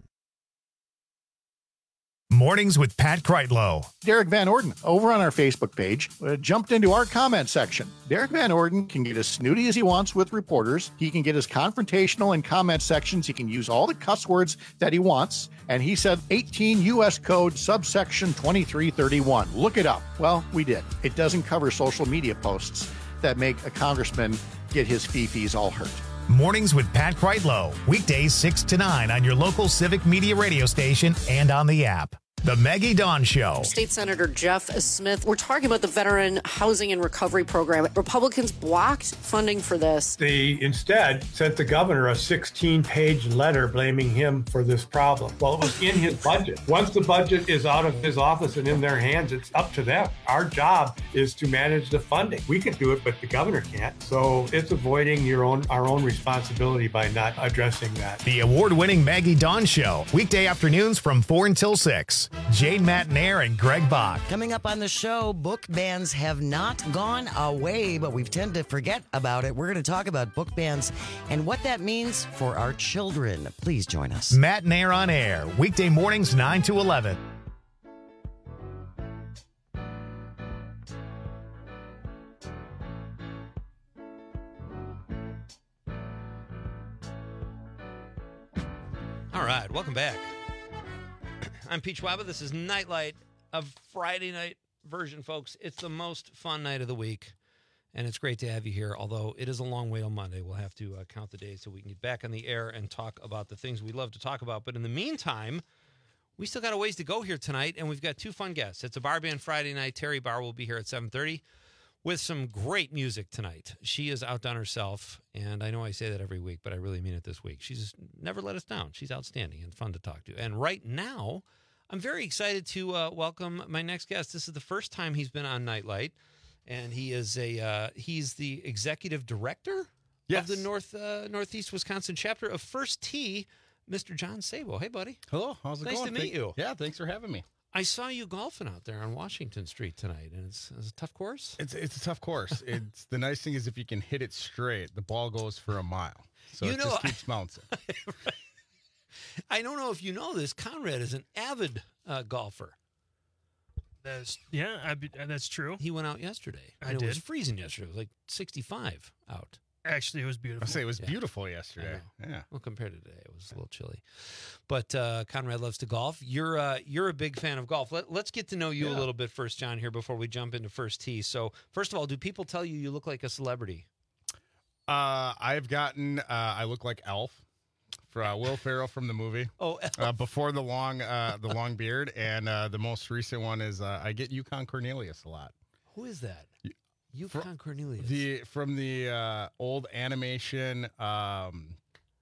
Mornings with Pat Kreitlow. Derek Van Orden, over on our Facebook page, uh, jumped into our comment section. Derek Van Orden can get as snooty as he wants with reporters. He can get as confrontational in comment sections. He can use all the cuss words that he wants. And he said eighteen U S Code subsection twenty-three thirty-one. Look it up. Well, we did. It doesn't cover social media posts that make a congressman get his fee-fees all hurt. Mornings with Pat Kreitlow. Weekdays six to nine on your local Civic Media radio station and on the app. The Maggie Dawn Show. State Senator Jeff Smith, we're talking about the Veteran Housing and Recovery Program. Republicans blocked funding for this. They instead sent the governor a sixteen-page letter blaming him for this problem. Well, it was in his budget. Once the budget is out of his office and in their hands, it's up to them. Our job is to manage the funding. We can do it, but the governor can't. So it's avoiding your own our own responsibility by not addressing that. The award-winning Maggie Dawn Show. Weekday afternoons from four until six. Jane Matnair and Greg Bach. Coming up on the show, book bans have not gone away, but we've tended to forget about it. We're going to talk about book bans and what that means for our children. Please join us. Matnair on air. Weekday mornings nine to eleven. All right, welcome back. I'm Pete Schwaba. This is Nightlight, a Friday night version, folks. It's the most fun night of the week, and it's great to have you here, although it is a long way till Monday. We'll have to uh, count the days so we can get back on the air and talk about the things we love to talk about. But in the meantime, we still got a ways to go here tonight, and we've got two fun guests. It's a bar band Friday night. Terry Barr will be here at seven thirty with some great music tonight. She is outdone herself, and I know I say that every week, but I really mean it this week. She's never let us down. She's outstanding and fun to talk to. And right now, I'm very excited to uh, welcome my next guest. This is the first time he's been on Nightlight, and he is a uh, he's the executive director yes. of the North uh, Northeast Wisconsin chapter of First Tee, Mister John Sabo. Hey, buddy. Hello. How's it nice going? Nice to meet Thank, you. Yeah, thanks for having me. I saw you golfing out there on Washington Street tonight, and it's, it's a tough course. It's it's a tough course. It's the nice thing is if you can hit it straight, the ball goes for a mile, so you it know, just keeps bouncing. Right. I don't know if you know this. Conrad is an avid uh, golfer. That's yeah, I be, that's true. He went out yesterday. I and did. It was freezing yesterday. It was like sixty-five out. Actually, it was beautiful. I say it was Yeah. beautiful yesterday. Yeah. Well, compared to today, it was a little chilly. But uh, Conrad loves to golf. You're uh, you're a big fan of golf. Let, let's get to know you a Yeah. little bit first, John, here before we jump into First Tee. So, first of all, do people tell you you look like a celebrity? Uh, I've gotten. Uh, I look like Elf, for uh, Will Ferrell from the movie. Oh, Elf. Uh, before the long, uh, the long beard, and uh, the most recent one is uh, I get Yukon Cornelius a lot. Who is that? Yukon Cornelius. The from the uh, old animation um,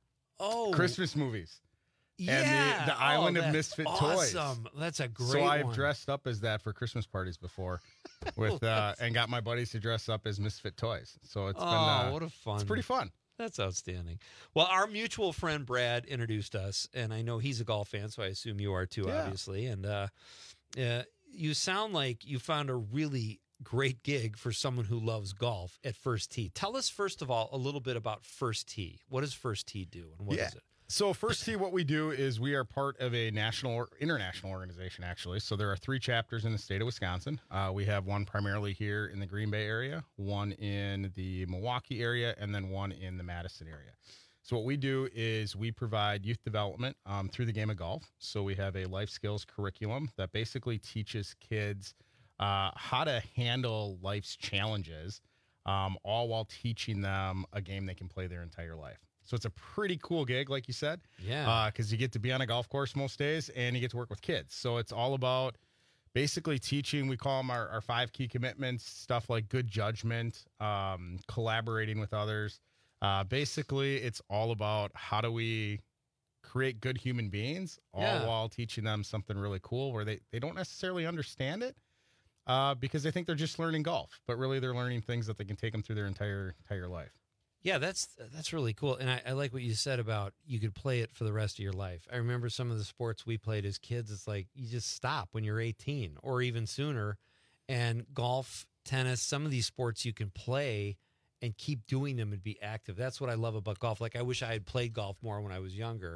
oh Christmas movies. Yeah, and the, the Island oh, of that's Misfit Toys. Awesome. That's a great So I've one. dressed up as that for Christmas parties before, with uh, and got my buddies to dress up as Misfit Toys. So it's oh, been uh, what a fun! It's pretty fun. That's outstanding. Well, our mutual friend Brad introduced us, and I know he's a golf fan, so I assume you are too, Yeah. obviously. And uh, uh, you sound like you found a really great gig for someone who loves golf at First Tee. Tell us, first of all, a little bit about First Tee. What does First Tee do, and what is Yeah. it? So First Tee, what we do is we are part of a national or international organization, actually. So there are three chapters in the state of Wisconsin. Uh, we have one primarily here in the Green Bay area, one in the Milwaukee area, and then one in the Madison area. So what we do is we provide youth development um, through the game of golf. So we have a life skills curriculum that basically teaches kids uh, how to handle life's challenges, um, all while teaching them a game they can play their entire life. So it's a pretty cool gig, like you said. Yeah. Because you get to be on a golf course most days, and you get to work with kids. So it's all about basically teaching. We call them our, our five key commitments, stuff like good judgment, um, collaborating with others. Uh, basically, it's all about how do we create good human beings, all Yeah. while teaching them something really cool where they, they don't necessarily understand it uh, because they think they're just learning golf, but really they're learning things that they can take them through their entire entire life. Yeah, that's that's really cool. And I, I like what you said about you could play it for the rest of your life. I remember some of the sports we played as kids. It's like you just stop when you're eighteen or even sooner. And golf, tennis, some of these sports you can play and keep doing them and be active. That's what I love about golf. Like I wish I had played golf more when I was younger.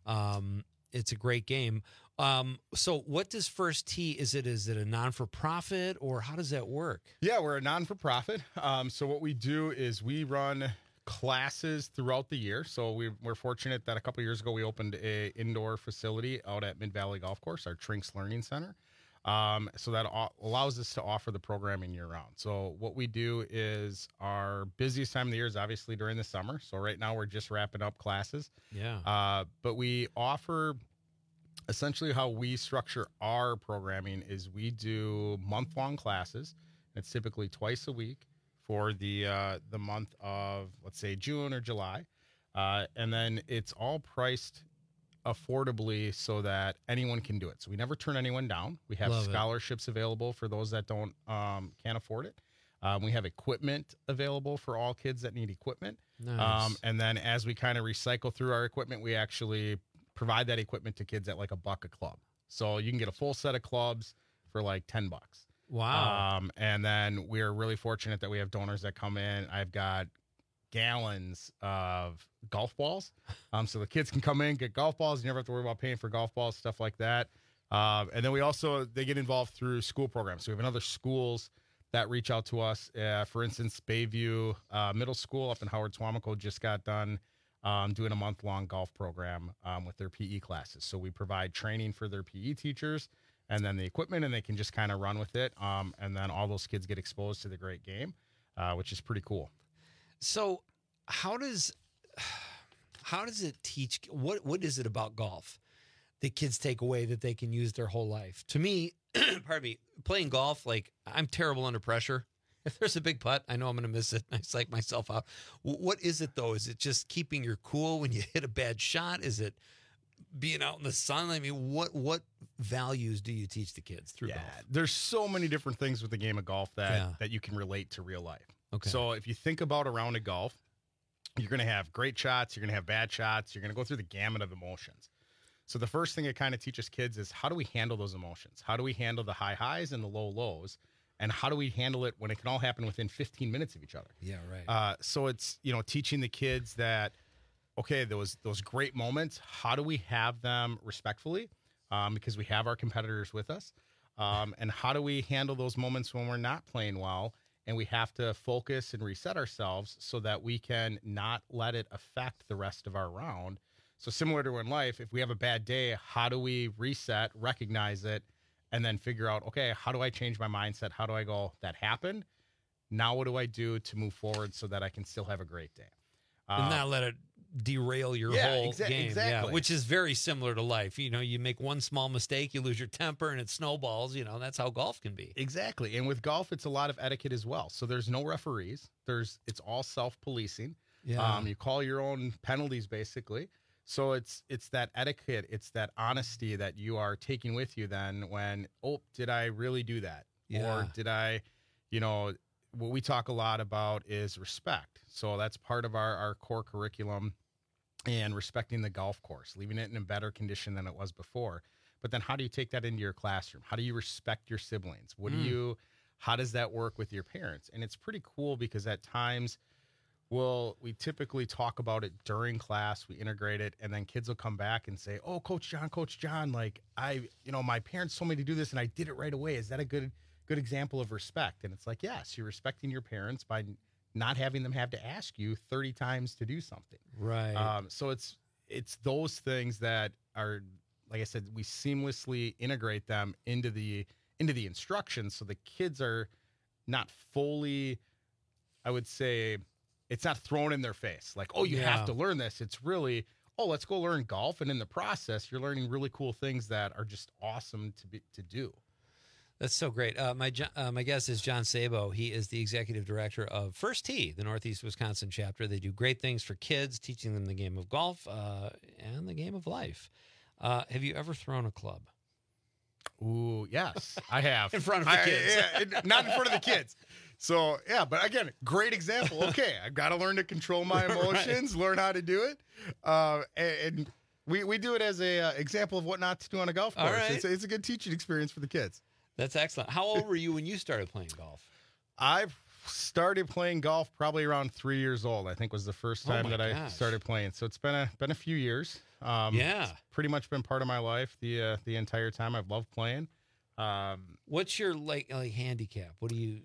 Um, it's a great game. Um, so what does First Tee, is it, is it a non-for-profit or how does that work? Yeah, we're a non-for-profit. Um, so what we do is we run classes throughout the year. So we, we're fortunate that a couple of years ago we opened a indoor facility out at Mid-Valley Golf Course, our Trinks Learning Center. Um, so that a- allows us to offer the programming year-round. So what we do is our busiest time of the year is obviously during the summer. So right now we're just wrapping up classes. Yeah. Uh, but we offer Essentially, how we structure our programming is we do month-long classes. It's typically twice a week for the uh, the month of, let's say, June or July. Uh, and then it's all priced affordably so that anyone can do it. So we never turn anyone down. We have Love it. scholarships available for those that don't um, can't afford it. Um, we have equipment available for all kids that need equipment. Nice. Um, and then as we kind of recycle through our equipment, we actually provide that equipment to kids at like a buck a club. So you can get a full set of clubs for like ten bucks. Wow. Um, and then we're really fortunate that we have donors that come in. I've got gallons of golf balls. Um, so the kids can come in, get golf balls. You never have to worry about paying for golf balls, stuff like that. Um, and then we also, they get involved through school programs. So we have another schools that reach out to us. Uh, for instance, Bayview uh, Middle School up in Howard Swamico just got done um, doing a month-long golf program um, with their P E classes. So we provide training for their P E teachers and then the equipment, and they can just kind of run with it. Um, and then all those kids get exposed to the great game, uh, which is pretty cool. So how does how does it teach? What what is it about golf that kids take away that they can use their whole life? To me, pardon me, playing golf, like I'm terrible under pressure. If there's a big putt, I know I'm going to miss it. I psych myself out. What is it though? Is it just keeping your cool when you hit a bad shot? Is it being out in the sun? I mean, what what values do you teach the kids through yeah, golf? There's so many different things with the game of golf that Yeah. that you can relate to real life. Okay. So if you think about a round of golf, you're going to have great shots, you're going to have bad shots, you're going to go through the gamut of emotions. So the first thing it kind of teaches kids is how do we handle those emotions? How do we handle the high highs and the low lows? And how do we handle it when it can all happen within fifteen minutes of each other? Yeah, right. Uh, so it's, you know, teaching the kids that, okay, those those great moments, how do we have them respectfully? Um, because we have our competitors with us. Um, and how do we handle those moments when we're not playing well and we have to focus and reset ourselves so that we can not let it affect the rest of our round? So similar to in life, if we have a bad day, how do we reset, recognize it, and then figure out, okay, how do I change my mindset? How do I go, that happened? Now what do I do to move forward so that I can still have a great day? And Uh, not let it derail your yeah, whole exa- game. exactly. Yeah, which is very similar to life. You know, you make one small mistake, you lose your temper, and it snowballs. You know, that's how golf can be. Exactly. And with golf, it's a lot of etiquette as well. So there's no referees. There's it's all self-policing. Yeah. Um, you call your own penalties, basically. So it's it's that etiquette, it's that honesty that you are taking with you then when, oh, did I really do that? Yeah. Or did I, you know, what we talk a lot about is respect. So that's part of our, our core curriculum and respecting the golf course, leaving it in a better condition than it was before. But then how do you take that into your classroom? How do you respect your siblings? What do Mm. you, how does that work with your parents? And it's pretty cool because at times, well, we typically talk about it during class, we integrate it, and then kids will come back and say, oh, Coach John, Coach John, like I, you know, my parents told me to do this and I did it right away. Is that a good, good example of respect? And it's like, yes, you're respecting your parents by not having them have to ask you thirty times to do something. Right. Um, so it's, it's those things that are, like I said, we seamlessly integrate them into the, into the instructions. So the kids are not fully, I would say, it's not thrown in their face like, oh, you Yeah. have to learn this. It's really, oh, let's go learn golf. And in the process, you're learning really cool things that are just awesome to be to do. That's so great. Uh, my Jo- uh, my guest is John Sabo. He is the executive director of First Tee, the Northeast Wisconsin chapter. They do great things for kids, teaching them the game of golf uh, and the game of life. Uh, have you ever thrown a club? Ooh, yes, I have. In front of the I- kids. yeah, it- not in front of the kids. So, yeah, but again, great example. Okay, I've got to learn to control my emotions, learn how to do it. Uh, and, and we, we do it as a uh, example of what not to do on a golf All course. right. It's, it's a good teaching experience for the kids. That's excellent. How old were you when you started playing golf? I've started playing golf probably around three years old. I think was the first Oh time my that I gosh. started playing. So it's been a been a few years. Um, Yeah. it's pretty much been part of my life the uh, the entire time. I've loved playing. Um, What's your like like handicap? What do you?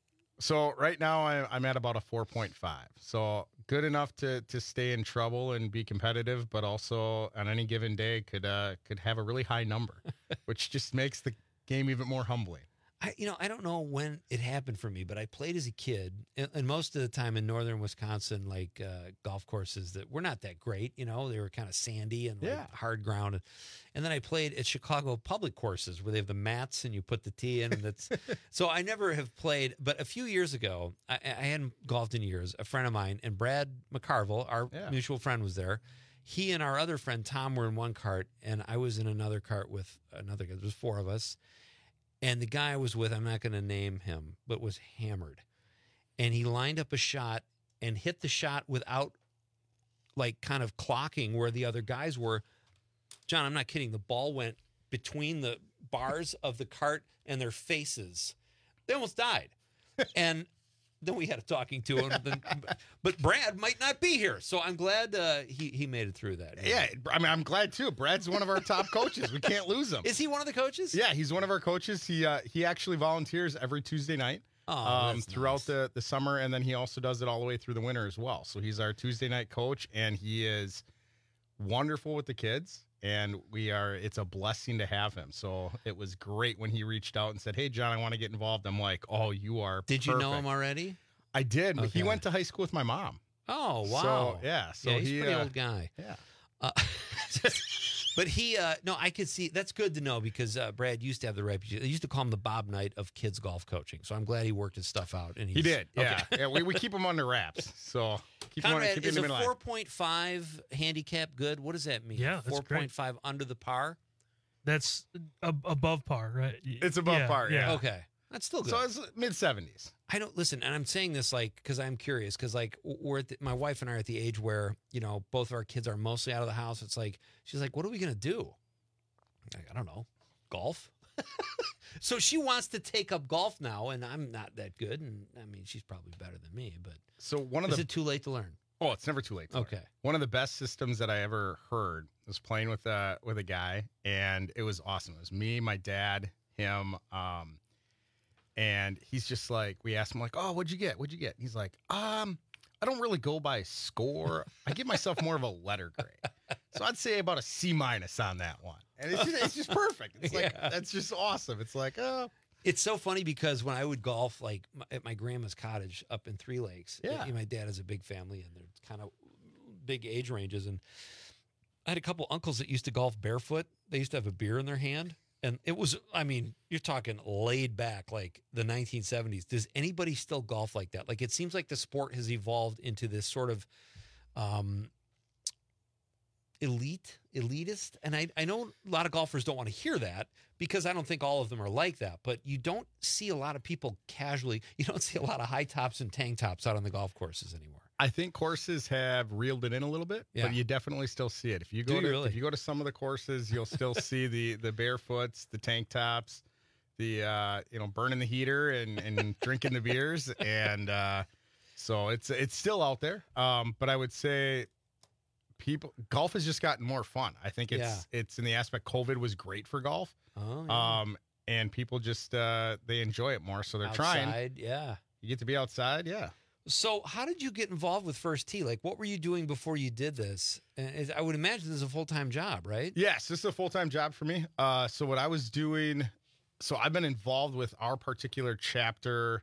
so right now I, I'm at about a four point five. So good enough to to stay in trouble and be competitive, but also on any given day could uh, could have a really high number, which just makes the game even more humbling. I, you know, I don't know when it happened for me, but I played as a kid, and, and most of the time in northern Wisconsin, like uh, golf courses that were not that great. You know, they were kind of sandy and like Yeah. hard ground. And then I played at Chicago public courses where they have the mats and you put the tee in, and that's so I never have played. But a few years ago, I, I hadn't golfed in years. A friend of mine and Brad McCarville, our Yeah. mutual friend, was there. He and our other friend Tom were in one cart, and I was in another cart with another guy. There was four of us. And the guy I was with, I'm not going to name him, but was hammered. And he lined up a shot and hit the shot without, like, kind of clocking where the other guys were. John, I'm not kidding. The ball went between the bars of the cart and their faces. They almost died. And then we had a talking to him. Then, but Brad might not be here. So I'm glad uh, he, he made it through that. Yeah, I mean, I'm glad too. Brad's one of our top coaches. We can't lose him. Is he one of the coaches? Yeah, he's one of our coaches. He uh, he actually volunteers every Tuesday night Oh, um, that's throughout nice. the, the summer, and then he also does it all the way through the winter as well. So he's our Tuesday night coach, and he is wonderful with the kids. And we are, it's a blessing to have him. So it was great when he reached out and said, "Hey, John, I want to get involved." I'm like, "Oh, you are Did you know perfect." him already? I did. But He Okay. went to high school with my mom. Oh, wow. So, yeah. So yeah, he's he, a pretty uh, old guy. Yeah. Uh, but he, uh, no, I could see, that's good to know because uh, Brad used to have the reputation. They used to call him the Bob Knight of kids golf coaching. So I'm glad he worked his stuff out. And He he's, did. Yeah. Okay. yeah we, we keep him under wraps. So keep him, on, Conrad, keep him is in a the midline. four point five handicap good? What does that mean? Yeah, that's four great. point five under the par? That's ab- above par, right? It's above par, yeah. Okay. That's still good. So it's mid seventies. I don't listen, and I'm saying this like because I'm curious because like we're at the, my wife and I are at the age where you know both of our kids are mostly out of the house. It's like she's like, "What are we gonna do?" I'm like, I don't know, golf. So she wants to take up golf now, and I'm not that good, and I mean she's probably better than me. But So one of is the it too late to learn? Oh, it's never too late. To Okay. learn. One of the best systems that I ever heard was playing with a with a guy, and it was awesome. It was me, my dad, him, um, and he's just like, we asked him like, "Oh, what'd you get? What'd you get?" He's like, "Um, I don't really go by score. I give myself more of a letter grade, so I'd say about a C minus on that one." And it's just, it's just perfect. It's like Yeah. that's just awesome. It's like, oh, It's so funny because when I would golf, like m- at my grandma's cottage up in Three Lakes, Yeah. y- my dad has a big family and they're kind of big age ranges. And I had a couple uncles that used to golf barefoot. They used to have a beer in their hand. And it was, I mean, you're talking laid back like the nineteen seventies. Does anybody still golf like that? Like it seems like the sport has evolved into this sort of um, elite, elitist. And I, I know a lot of golfers don't want to hear that because I don't think all of them are like that. But you don't see a lot of people casually, you don't see a lot of high tops and tank tops out on the golf courses anymore. I think courses have reeled it in a little bit, Yeah. but you definitely still see it. If you go Do to you really? if you go to some of the courses, you'll still see the the barefoots, the tank tops, the uh, you know burning the heater and, and drinking the beers, and uh, so it's it's still out there. Um, but I would say people golf has just gotten more fun. I think it's it's in the aspect COVID was great for golf, Oh, yeah. um, and people just uh, they enjoy it more, so they're trying. Outside, yeah. You get to be outside, yeah. So, how did you get involved with First Tee? Like, what were you doing before you did this? And it- I would imagine this is a full time job, right? Yes, this is a full time job for me. Uh, so what I was doing, so I've been involved with our particular chapter,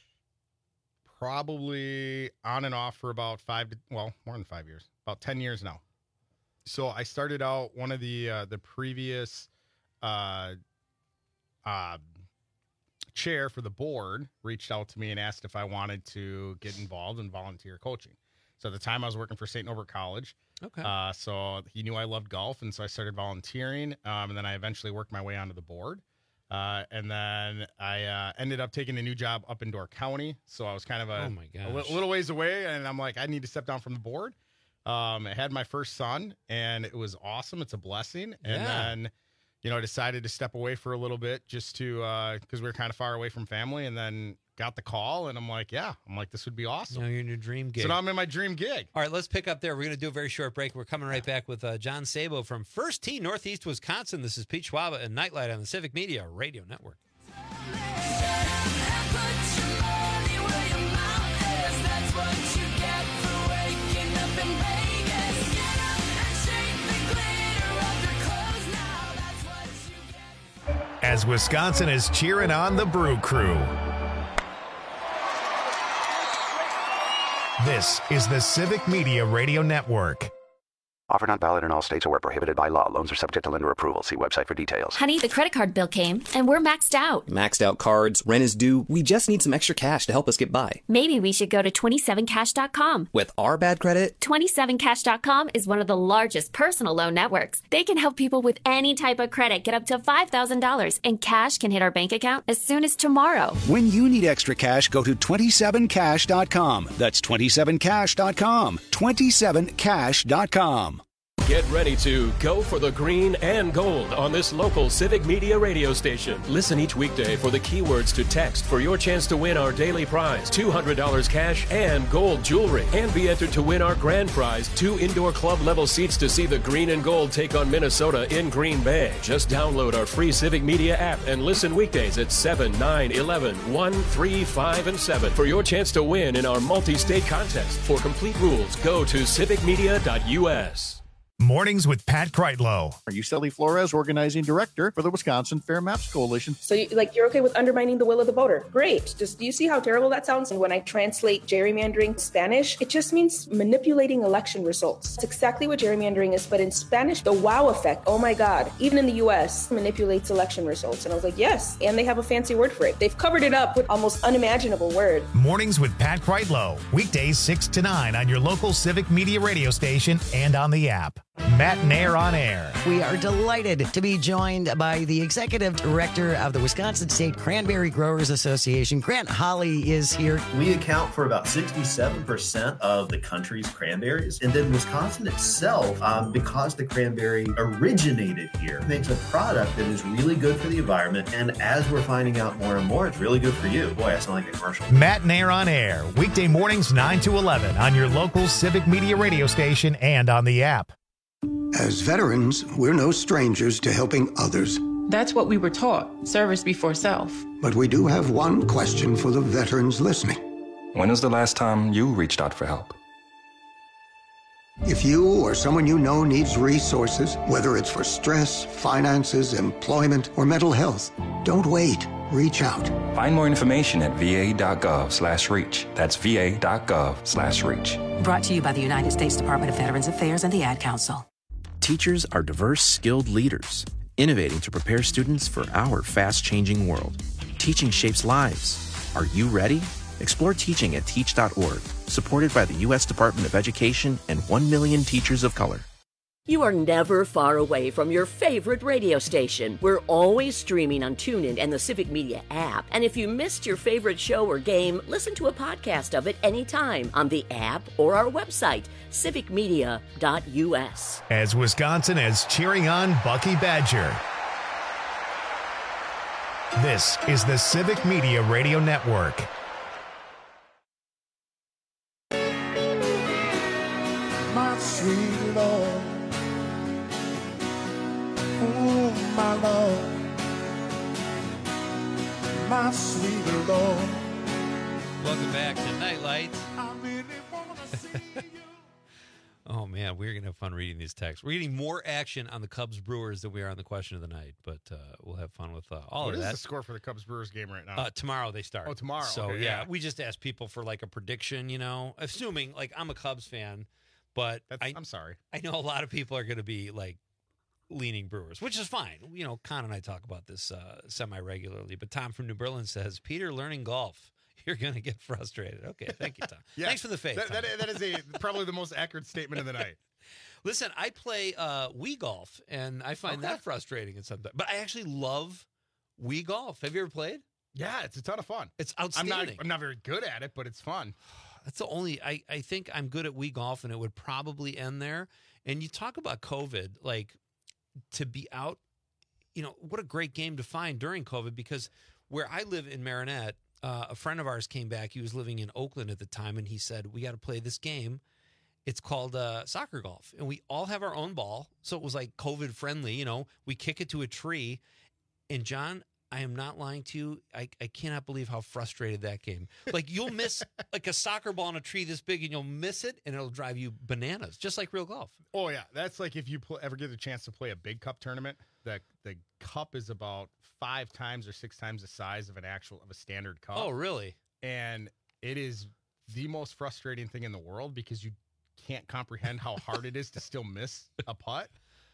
probably on and off for about five, to, well, more than five years, about ten years now. So I started out one of the uh, the previous uh, uh, chair for the board reached out to me and asked if I wanted to get involved in volunteer coaching. So at the time I was working for Saint Norbert College. Okay. Uh, so he knew I loved golf, and so I started volunteering. Um, and then I eventually worked my way onto the board. Uh, and then I uh, ended up taking a new job up in Door County. So I was kind of a, Oh, my a li- gosh. little ways away, and I'm like, I need to step down from the board. Um, I had my first son, and it was awesome. It's a blessing. And Yeah. then, you know, I decided to step away for a little bit just to, uh, cause we were kind of far away from family, and then got the call, and I'm like, yeah, I'm like, this would be awesome. Now you're in your dream gig. So now I'm in my dream gig. All right, let's pick up there. We're going to do a very short break. We're coming right back with uh, John Sabo from First Tee, Northeast Wisconsin. This is Pete Schwaba and Nightlight on the Civic Media Radio Network. As as Wisconsin is cheering on the Brew Crew. This is the Civic Media Radio Network. Offer not valid in all states or where prohibited by law. Loans are subject to lender approval. See website for details. Honey, the credit card bill came, and we're maxed out. Maxed out cards, rent is due. We just need some extra cash to help us get by. Maybe we should go to twenty-seven cash dot com. With our bad credit? twenty-seven cash dot com is one of the largest personal loan networks. They can help people with any type of credit get up to five thousand dollars, and cash can hit our bank account as soon as tomorrow. When you need extra cash, go to twenty-seven cash dot com. That's twenty-seven cash dot com. twenty-seven cash dot com. Get ready to go for the green and gold on this local Civic Media radio station. Listen each weekday for the keywords to text for your chance to win our daily prize, two hundred dollars cash and gold jewelry. And be entered to win our grand prize, two indoor club level seats to see the green and gold take on Minnesota in Green Bay. Just download our free Civic Media app and listen weekdays at seven, nine, eleven, one, three, five, and seven for your chance to win in our multi-state contest. For complete rules, go to civic media dot u s. Mornings with Pat Kreitlow. Are you Uceli Flores, organizing director for the Wisconsin Fair Maps Coalition? So, you, like, you're okay with undermining the will of the voter? Great. Just do you see how terrible that sounds? And when I translate gerrymandering Spanish, it just means manipulating election results. It's exactly what gerrymandering is, but in Spanish, the wow effect. Oh my God! Even in the U S, manipulates election results. And I was like, yes. And they have a fancy word for it. They've covered it up with almost unimaginable word. Mornings with Pat Kreitlow. Weekdays six to nine on your local Civic Media radio station and on the app. Matt Nair on air. We are delighted to be joined by the executive director of the Wisconsin State Cranberry Growers Association. Grant Holly is here. We account for about sixty-seven percent of the country's cranberries. And then Wisconsin itself, um, because the cranberry originated here, makes a product that is really good for the environment. And as we're finding out more and more, it's really good for you. Boy, I sound like a commercial. Matt Nair on air. Weekday mornings nine to eleven on your local Civic Media radio station and on the app. As veterans, we're no strangers to helping others. That's what we were taught, service before self. But we do have one question for the veterans listening. When was the last time you reached out for help? If you or someone you know needs resources, whether it's for stress, finances, employment, or mental health, don't wait. Reach out. Find more information at va.gov slash reach. That's va.gov slash reach. Brought to you by the United States Department of Veterans Affairs and the Ad Council. Teachers are diverse, skilled leaders, innovating to prepare students for our fast-changing world. Teaching shapes lives. Are you ready? Explore teaching at teach dot org, supported by the U S Department of Education and one million teachers of color. You are never far away from your favorite radio station. We're always streaming on TuneIn and the Civic Media app. And if you missed your favorite show or game, listen to a podcast of it anytime on the app or our website, civic media dot u s. As Wisconsin is cheering on Bucky Badger. This is the Civic Media Radio Network. My sweet Lord. Oh, my Lord, my sweet Lord. Welcome back to Nightlight. Oh, man, we're going to have fun reading these texts. We're getting more action on the Cubs Brewers than we are on the question of the night, but uh, we'll have fun with uh, all what of that. What is the score for the Cubs Brewers game right now? Uh, tomorrow they start. Oh, tomorrow. So, okay, yeah, yeah, we just asked people for like a prediction, you know, assuming, like, I'm a Cubs fan, but I, I'm sorry. I know a lot of people are going to be, like, leaning Brewers, which is fine. You know, Con and I talk about this uh, semi-regularly, but Tom from New Berlin says, Peter, learning golf, you're going to get frustrated. Okay, thank you, Tom. Yeah, thanks for the faith. That, that, that is a probably the most accurate statement of the night. Listen, I play uh, Wii Golf, and I find Okay. that frustrating at some time. But I actually love Wii Golf. Have you ever played? Yeah, it's a ton of fun. It's I'm outstanding. not I'm not very good at it, but it's fun. That's the only, I, I think I'm good at Wii Golf, and it would probably end there. And you talk about COVID, like, to be out, you know, what a great game to find during COVID, because where I live in Marinette, uh, a friend of ours came back. He was living in Oakland at the time, and he said, we got to play this game. It's called uh, soccer golf, and we all have our own ball. So it was like COVID friendly, you know, we kick it to a tree. And John, I am not lying to you. I, I cannot believe how frustrated that game. Like, you'll miss like a soccer ball on a tree this big, and you'll miss it, and it'll drive you bananas, just like real golf. Oh, yeah. That's like if you pl- ever get a chance to play a big cup tournament the the cup is about five times or six times the size of an actual of a standard cup. Oh, really? And it is the most frustrating thing in the world because you can't comprehend how hard it is to still miss a putt.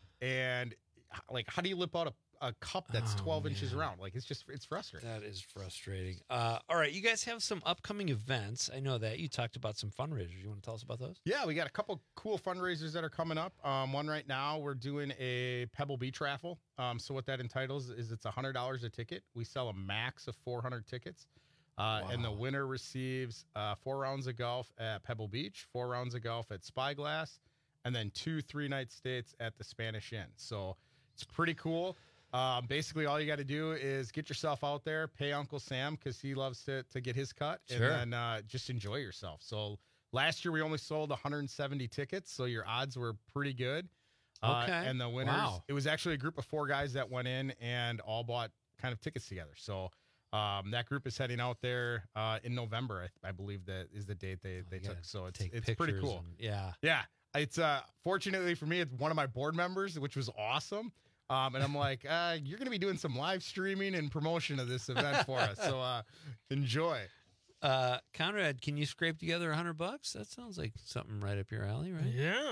And like, how do you lip out a a cup that's Oh, twelve inches man. around? Like, it's just, it's frustrating. That is frustrating. Uh, all right, you guys have some upcoming events. I know that. You talked about some fundraisers. You want to tell us about those? Yeah, we got a couple cool fundraisers that are coming up. Um, one right now, we're doing a Pebble Beach raffle. Um, so what that entitles is it's one hundred dollars a ticket. We sell a max of four hundred tickets. Uh, And the winner receives uh, four rounds of golf at Pebble Beach, four rounds of golf at Spyglass, and then two three-night stays at the Spanish Inn. So it's pretty cool. Um, basically, all you got to do is get yourself out there, pay Uncle Sam because he loves to, to get his cut, Sure. and then uh, just enjoy yourself. So last year we only sold one hundred seventy tickets, so your odds were pretty good. Uh, Okay. And the winners, Wow. it was actually a group of four guys that went in and all bought kind of tickets together. So um, that group is heading out there uh, in November, I, I believe that is the date they, they took. So it's take it's pretty pictures cool. and- yeah. Yeah. It's uh, fortunately for me, it's one of my board members, which was awesome. Um, and I'm like, uh, you're going to be doing some live streaming and promotion of this event for us. So uh, enjoy. Uh, Conrad, can you scrape together a hundred bucks? That sounds like something right up your alley, right? Yeah,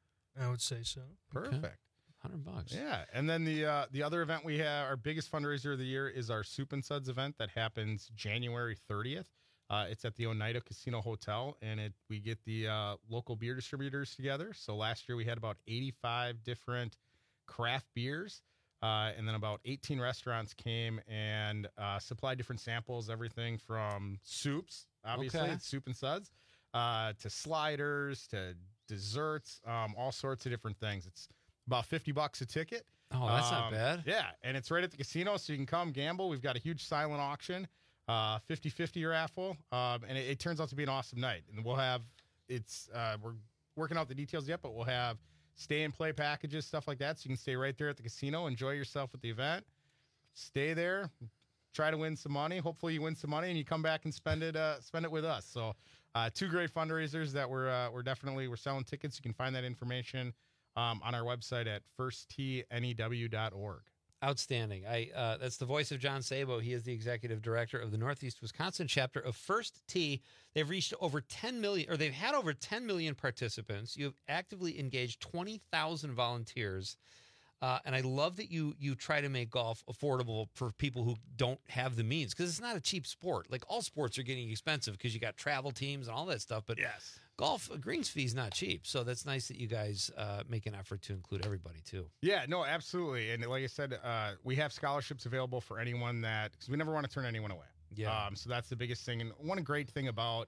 I would say so. Perfect. Hundred bucks. Yeah. And then the uh, the other event we have, our biggest fundraiser of the year is our Soup and Suds event that happens January thirtieth. Uh, it's at the Oneida Casino Hotel, and it we get the uh, local beer distributors together. So last year we had about eighty-five different craft beers, uh, and then about eighteen restaurants came and uh, supplied different samples, everything from soups, obviously, Okay. it's Soup and Suds, uh, to sliders, to desserts, um, all sorts of different things. It's about fifty bucks a ticket. Oh, that's not Um, bad. Yeah, and it's right at the casino, so you can come gamble. We've got a huge silent auction, uh, fifty-fifty raffle, um, and it, it turns out to be an awesome night. And we'll have, it's, uh, we're working out the details yet, but we'll have stay and play packages, stuff like that. So you can stay right there at the casino, enjoy yourself at the event, stay there, try to win some money. Hopefully you win some money and you come back and spend it, uh, spend it with us. So, uh, two great fundraisers that we're, uh, we're definitely, we're selling tickets. You can find that information, um, on our website at first t new dot org. Outstanding. I uh, that's the voice of John Sabo. He is the executive director of the Northeast Wisconsin chapter of First Tee. They've reached over ten million, or they've had over ten million participants. You have actively engaged twenty thousand volunteers. Uh, and I love that you you try to make golf affordable for people who don't have the means, because it's not a cheap sport. Like, all sports are getting expensive because you got travel teams and all that stuff. But yes, golf, a greens fee is not cheap. So that's nice that you guys uh, make an effort to include everybody too. Yeah, no, absolutely. And like I said, uh, we have scholarships available for anyone that, because we never want to turn anyone away. Yeah. Um, so that's the biggest thing. And one great thing about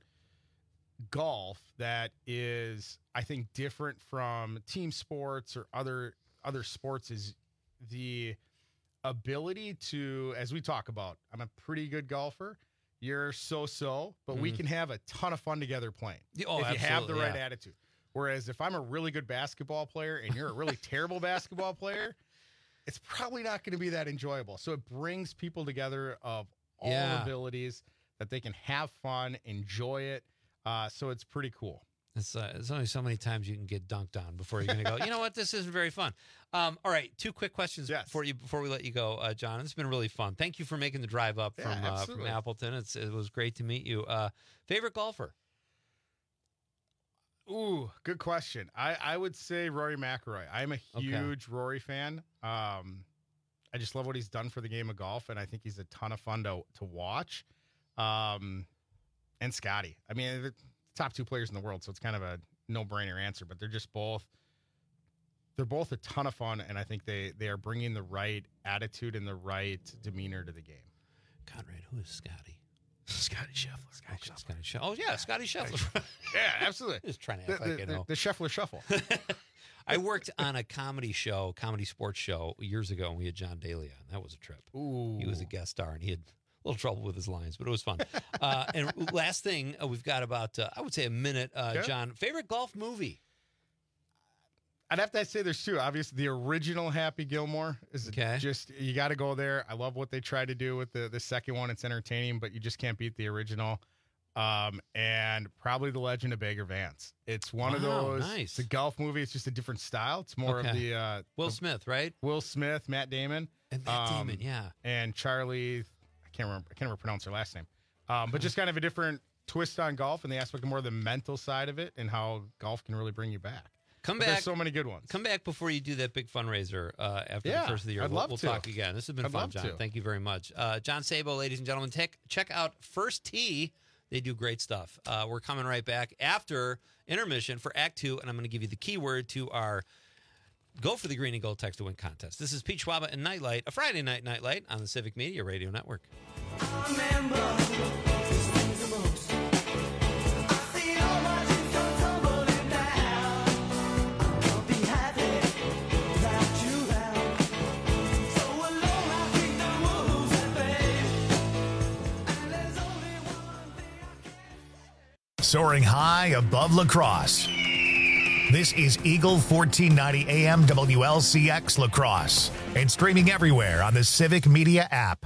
golf that is, I think, different from team sports or other other sports is the ability to, as we talk about, I'm a pretty good golfer. You're so-so, but we Mhm. can have a ton of fun together playing Yeah, oh, if you have the absolutely, right yeah. attitude. Whereas if I'm a really good basketball player and you're a really terrible basketball player, it's probably not going to be that enjoyable. So it brings people together of all Yeah. abilities that they can have fun, enjoy it. Uh, so it's pretty cool. It's, uh, it's only so many times you can get dunked on before you're going to go, you know what, this isn't very fun. Um, all right, two quick questions for you before we let you go, uh, John. It's been really fun. Thank you for making the drive up Yeah, from uh, from absolutely. Appleton. It's, it was great to meet you. Uh, favorite golfer? Ooh, good question. I, I would say Rory McIlroy. I'm a Okay. huge Rory fan. Um, I just love what he's done for the game of golf, and I think he's a ton of fun to to watch. Um, and Scotty. I mean, they're the top two players in the world, so it's kind of a no-brainer answer. But they're just both. They're both a ton of fun, and I think they they are bringing the right attitude and the right demeanor to the game. Conrad, who is Scotty? Scotty Scheffler. Scotty Scheffler. Scotty Scheffler. Oh, yeah, Scotty Scheffler. Yeah, absolutely. Just trying to The, act like the, I the, know. the Scheffler Shuffle. I worked on a comedy show, comedy sports show years ago, and we had John Daly on. That was a trip. Ooh. He was a guest star, and he had a little trouble with his lines, but it was fun. uh, and last thing, uh, we've got about, uh, I would say, a minute. Uh, Okay. John, favorite golf movie? I'd have to say there's two. Obviously, the original Happy Gilmore is Okay. just, you got to go there. I love what they tried to do with the, the second one. It's entertaining, but you just can't beat the original. um, and probably The Legend of Bagger Vance. It's one of Wow, those. nice. It's a golf movie. It's just a different style. It's more Okay. of the uh, Will the- Smith, right? Will Smith, Matt Damon, and Matt Damon, yeah, and Charlie. I can't remember. I can't remember pronounce her last name. Um, but just kind of a different twist on golf and the aspect of more of the mental side of it and how golf can really bring you back. Come But back. There's so many good ones. Come back before you do that big fundraiser uh, after Yeah, the first of the year. I'd we'll love we'll to. talk again. This has been I'd fun, love John. to. Thank you very much. Uh, John Sabo, ladies and gentlemen, take, check out First Tee. They do great stuff. Uh, we're coming right back after intermission for Act Two, and I'm going to give you the keyword to our Go for the Green and Gold Text to Win contest. This is Pete Schwaba and Nightlight, a Friday night Nightlight on the Civic Media Radio Network. Soaring high above La Crosse. This is Eagle fourteen ninety A M W L C X La Crosse and streaming everywhere on the Civic Media app.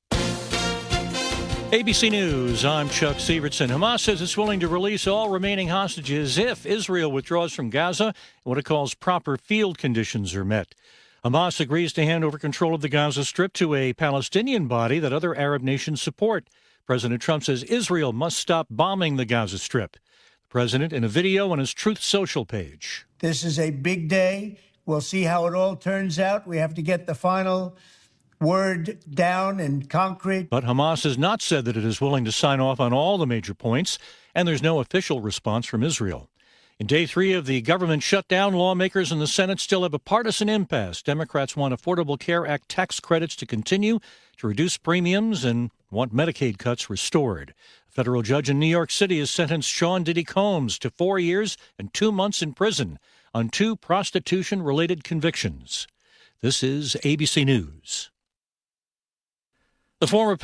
A B C News, I'm Chuck Severson. Hamas says it's willing to release all remaining hostages if Israel withdraws from Gaza and what it calls proper field conditions are met. Hamas agrees to hand over control of the Gaza Strip to a Palestinian body that other Arab nations support. President Trump says Israel must stop bombing the Gaza Strip. The president in a video on his Truth Social page. This is a big day. We'll see how it all turns out. We have to get the final word down and concrete. But Hamas has not said that it is willing to sign off on all the major points, and there's no official response from Israel. In day three of the government shutdown, lawmakers in the Senate still have a partisan impasse. Democrats want Affordable Care Act tax credits to continue to reduce premiums and want Medicaid cuts restored. A federal judge in New York City has sentenced Sean Diddy Combs to four years and two months in prison on two prostitution-related convictions. This is A B C News. The former